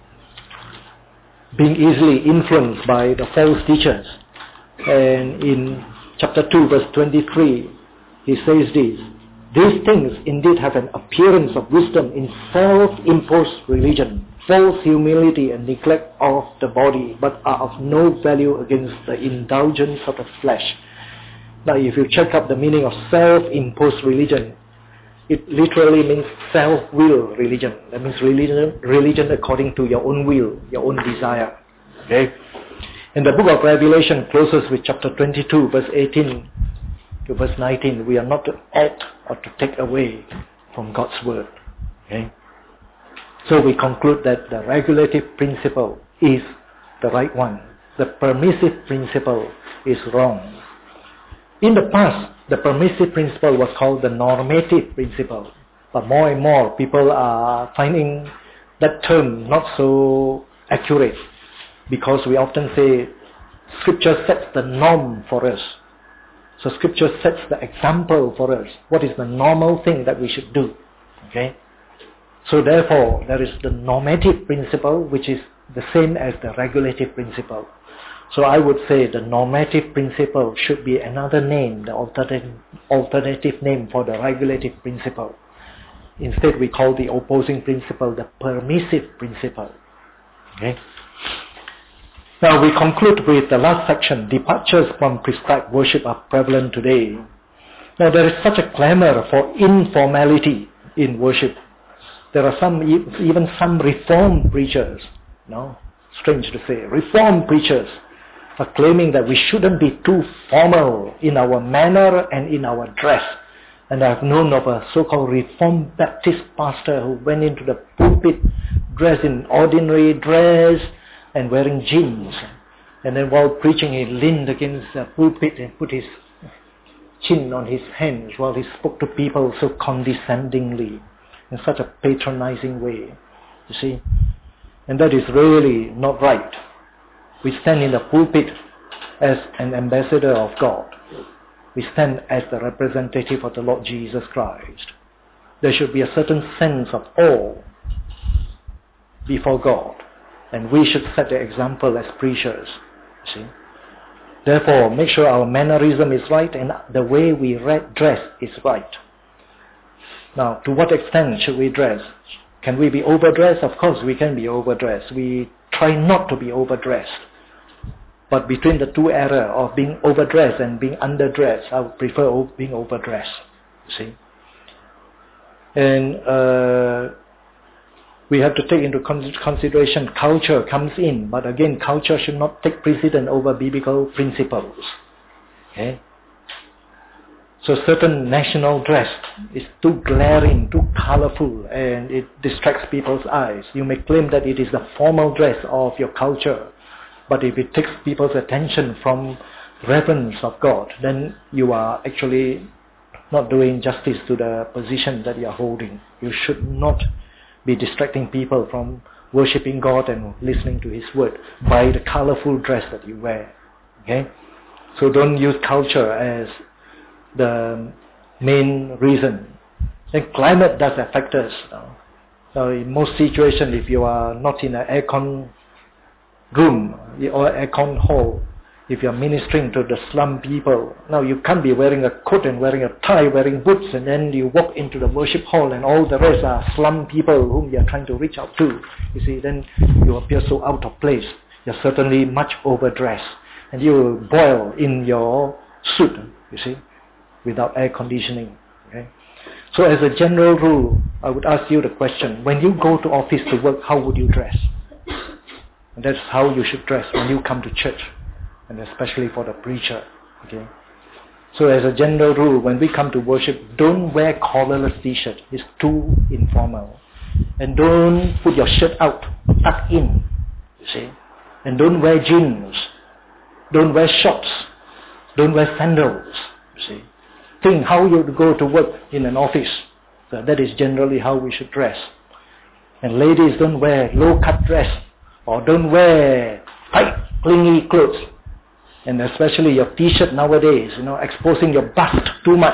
being easily influenced by the false teachers. And in chapter 2 verse 23, he says this, these things indeed have an appearance of wisdom in self-imposed religion, false humility and neglect of the body, but are of no value against the indulgence of the flesh. Now if you check up the meaning of self-imposed religion, it literally means self-will religion. That means religion according to your own will, your own desire. Okay? In the book of Revelation closes with chapter 22 verse 18 to verse 19, we are not to add or to take away from God's word. Okay? So we conclude that the regulative principle is the right one. The permissive principle is wrong. In the past, the permissive principle was called the normative principle. But more and more people are finding that term not so accurate, because we often say Scripture sets the norm for us. So Scripture sets the example for us. What is the normal thing that we should do? Okay? So therefore, there is the normative principle, which is the same as the regulative principle. So I would say the normative principle should be another name, the alternative name for the regulative principle. Instead, we call the opposing principle the permissive principle. Okay? Now we conclude with the last section. Departures from prescribed worship are prevalent today. Now there is such a clamor for informality in worship. There are even some Reformed preachers, strange to say, Reformed preachers are claiming that we shouldn't be too formal in our manner and in our dress. And I've known of a so-called Reformed Baptist pastor who went into the pulpit dressed in ordinary dress and wearing jeans. And then while preaching, he leaned against the pulpit and put his chin on his hands while he spoke to people so condescendingly, in such a patronizing way. You see? And that is really not right. We stand in the pulpit as an ambassador of God. We stand as the representative of the Lord Jesus Christ. There should be a certain sense of awe before God. And we should set the example as preachers. See? Therefore, make sure our mannerism is right and the way we dress is right. Now, to what extent should we dress? Can we be overdressed? Of course, we can be overdressed. We try not to be overdressed. But between the two errors of being overdressed and being underdressed, I would prefer being overdressed. See? And we have to take into consideration culture comes in. But again, culture should not take precedence over biblical principles. Okay? So certain national dress is too glaring, too colorful, and it distracts people's eyes. You may claim that it is the formal dress of your culture, but if it takes people's attention from reverence of God, then you are actually not doing justice to the position that you are holding. You should not be distracting people from worshipping God and listening to His word by the colorful dress that you wear. Okay? So don't use culture as the main reason. Then climate does affect us. So in most situations, if you are not in an aircon room or aircon hall, if you are ministering to the slum people, now you can't be wearing a coat and wearing a tie, wearing boots, and then you walk into the worship hall and all the rest are slum people whom you are trying to reach out to. You see, then you appear so out of place. You're certainly much overdressed. And you boil in your suit, you see, without air conditioning. Okay? So as a general rule, I would ask you the question, when you go to office to work, how would you dress? And that's how you should dress when you come to church, and especially for the preacher. Okay? So as a general rule, when we come to worship, don't wear collarless t-shirt. It's too informal. And don't put your shirt out, tuck in, you see. And don't wear jeans. Don't wear shorts. Don't wear sandals, you see. Think how you go to work in an office. So that is generally how we should dress. And ladies, don't wear low-cut dress or don't wear tight, clingy clothes. And especially your t-shirt nowadays, exposing your bust too much,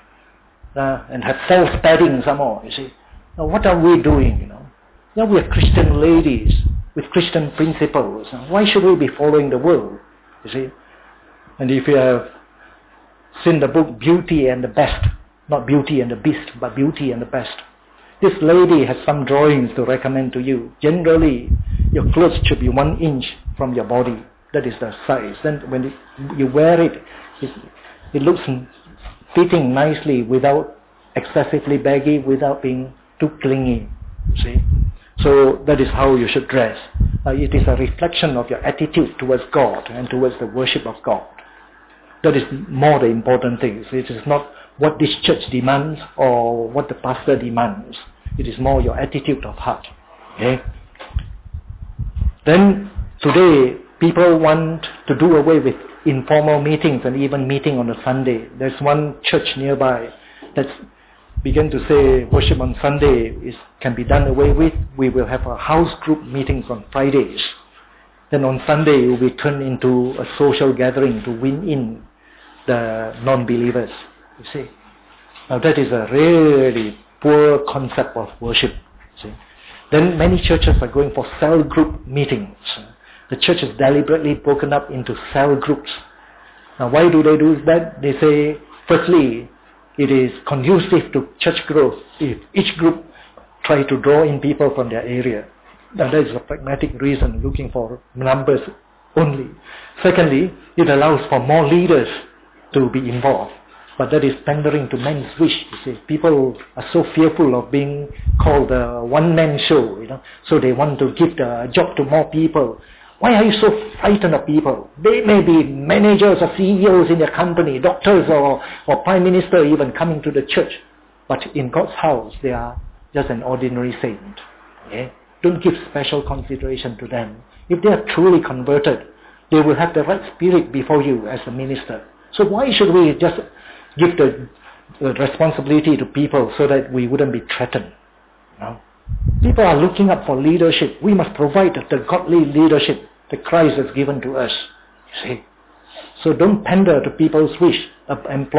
and have false padding some more, you see. Now what are we doing, Now we are Christian ladies with Christian principles. Now, why should we be following the world, you see? And if you have seen the book Beauty and the Beast, not Beauty and the Beast, but Beauty and the Beast, this lady has some drawings to recommend to you. Generally, your clothes should be 1 inch from your body. That is the size. Then when you wear it, it looks fitting nicely without excessively baggy, without being too clingy. See? So that is how you should dress. It is a reflection of your attitude towards God and towards the worship of God. That is more the important thing. It is not what this church demands or what the pastor demands. It is more your attitude of heart. Okay? Then today, people want to do away with informal meetings and even meeting on a Sunday. There's one church nearby that's began to say worship on Sunday can be done away with. We will have a house group meetings on Fridays. Then on Sunday it will be turned into a social gathering to win in the non-believers. You see, now that is a really poor concept of worship. See, then many churches are going for cell group meetings. The church is deliberately broken up into cell groups. Now why do they do that? They say, firstly, it is conducive to church growth if each group try to draw in people from their area. Now that is a pragmatic reason, looking for numbers only. Secondly, it allows for more leaders to be involved. But that is pandering to men's wish. You see, people are so fearful of being called a one-man show, so they want to give the job to more people. Why are you so frightened of people? They may be managers or CEOs in their company, doctors or prime minister even coming to the church. But in God's house, they are just an ordinary saint. Okay? Don't give special consideration to them. If they are truly converted, they will have the right spirit before you as a minister. So why should we just give the responsibility to people so that we wouldn't be threatened? People are looking up for leadership. We must provide the godly leadership that Christ has given to us. See? So don't pander to people's wish of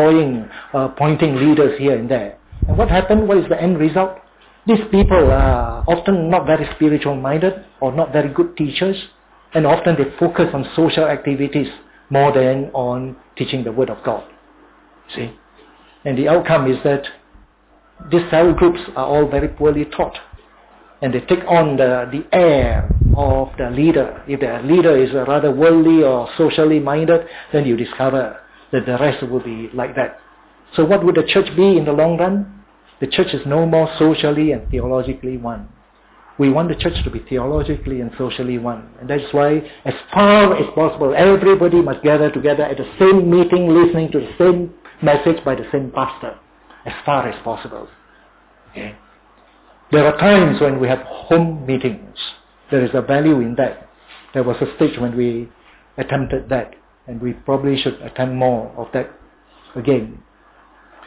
appointing leaders here and there. And what happened? What is the end result? These people are often not very spiritual minded or not very good teachers, and often they focus on social activities more than on teaching the word of God. See? And the outcome is that these cell groups are all very poorly taught. And they take on the air of the leader. If the leader is rather worldly or socially minded, then you discover that the rest will be like that. So what would the church be in the long run? The church is no more socially and theologically one. We want the church to be theologically and socially one. And that's why, as far as possible, everybody must gather together at the same meeting, listening to the same message by the same pastor, as far as possible. Okay? There are times when we have home meetings. There is a value in that. There was a stage when we attempted that, and we probably should attempt more of that again.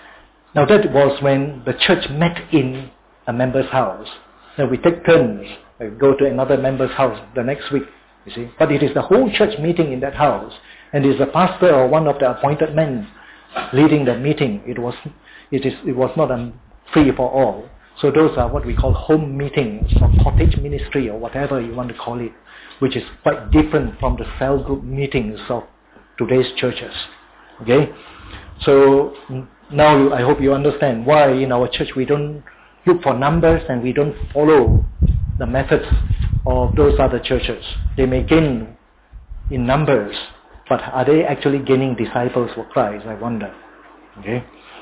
Now that was when the church met in a member's house. Now we take turns I go to another member's house the next week, you see. But it is the whole church meeting in that house, and it is the pastor or one of the appointed men leading the meeting. It was not free for all. So those are what we call home meetings or cottage ministry or whatever you want to call it, which is quite different from the cell group meetings of today's churches. Okay? So now I hope you understand why in our church we don't look for numbers and we don't follow the methods of those other churches. They may gain in numbers, but are they actually gaining disciples for Christ? I wonder. Okay?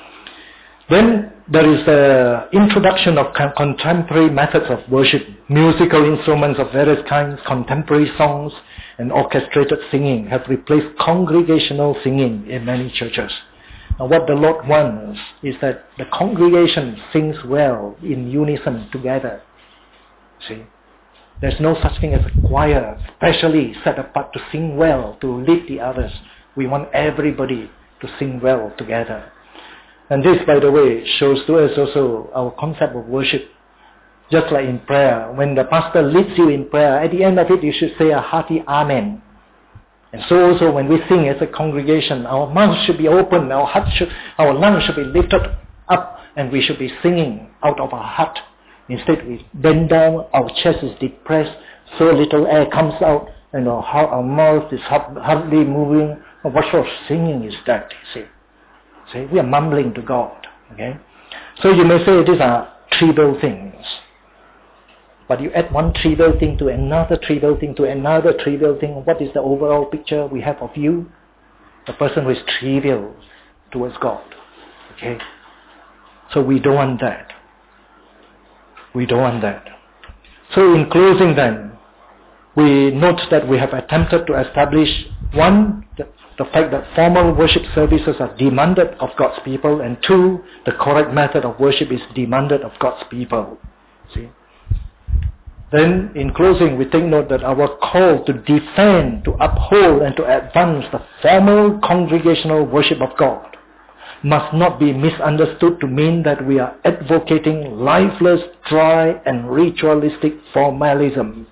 Then there is the introduction of contemporary methods of worship, musical instruments of various kinds, contemporary songs, and orchestrated singing have replaced congregational singing in many churches. Now what the Lord wants is that the congregation sings well in unison together. See? There's no such thing as a choir specially set apart to sing well, to lead the others. We want everybody to sing well together. And this, by the way, shows to us also our concept of worship. Just like in prayer, when the pastor leads you in prayer, at the end of it you should say a hearty amen. And so also when we sing as a congregation, our mouths should be open, our lungs should be lifted up, and we should be singing out of our heart. Instead we bend down, our chest is depressed, so little air comes out, and our mouth is hardly moving. What sort of singing is that, you see? See, we are mumbling to God. Okay? So you may say these are trivial things. But you add one trivial thing to another trivial thing to another trivial thing. What is the overall picture we have of you? The person who is trivial towards God. Okay? So we don't want that. We don't want that. So in closing then, we note that we have attempted to establish one, the fact that formal worship services are demanded of God's people, and two, the correct method of worship is demanded of God's people. See? Then, in closing, we take note that our call to defend, to uphold, and to advance the formal congregational worship of God must not be misunderstood to mean that we are advocating lifeless, dry, and ritualistic formalism.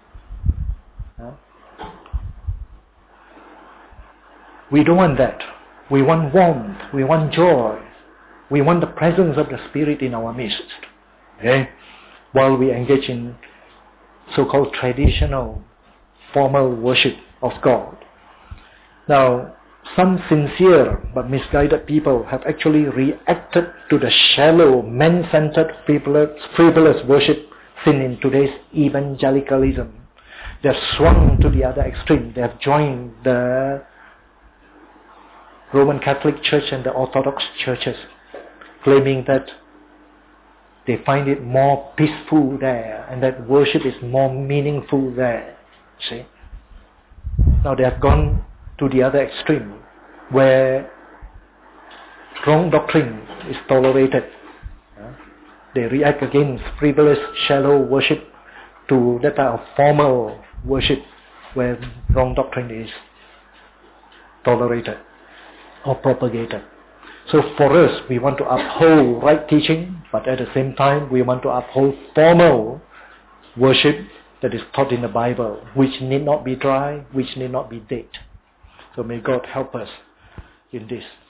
We don't want that. We want warmth. We want joy. We want the presence of the Spirit in our midst. Okay? While we engage in so-called traditional, formal worship of God. Now, some sincere but misguided people have actually reacted to the shallow, man-centered, frivolous worship seen in today's evangelicalism. They have swung to the other extreme. They have joined the Roman Catholic Church and the Orthodox churches, claiming that they find it more peaceful there and that worship is more meaningful there. See? Now they have gone to the other extreme where wrong doctrine is tolerated. They react against frivolous, shallow worship to that type of formal worship where wrong doctrine is tolerated or propagated. So for us, we want to uphold right teaching, but at the same time, we want to uphold formal worship that is taught in the Bible, which need not be dry, which need not be dead. So may God help us in this.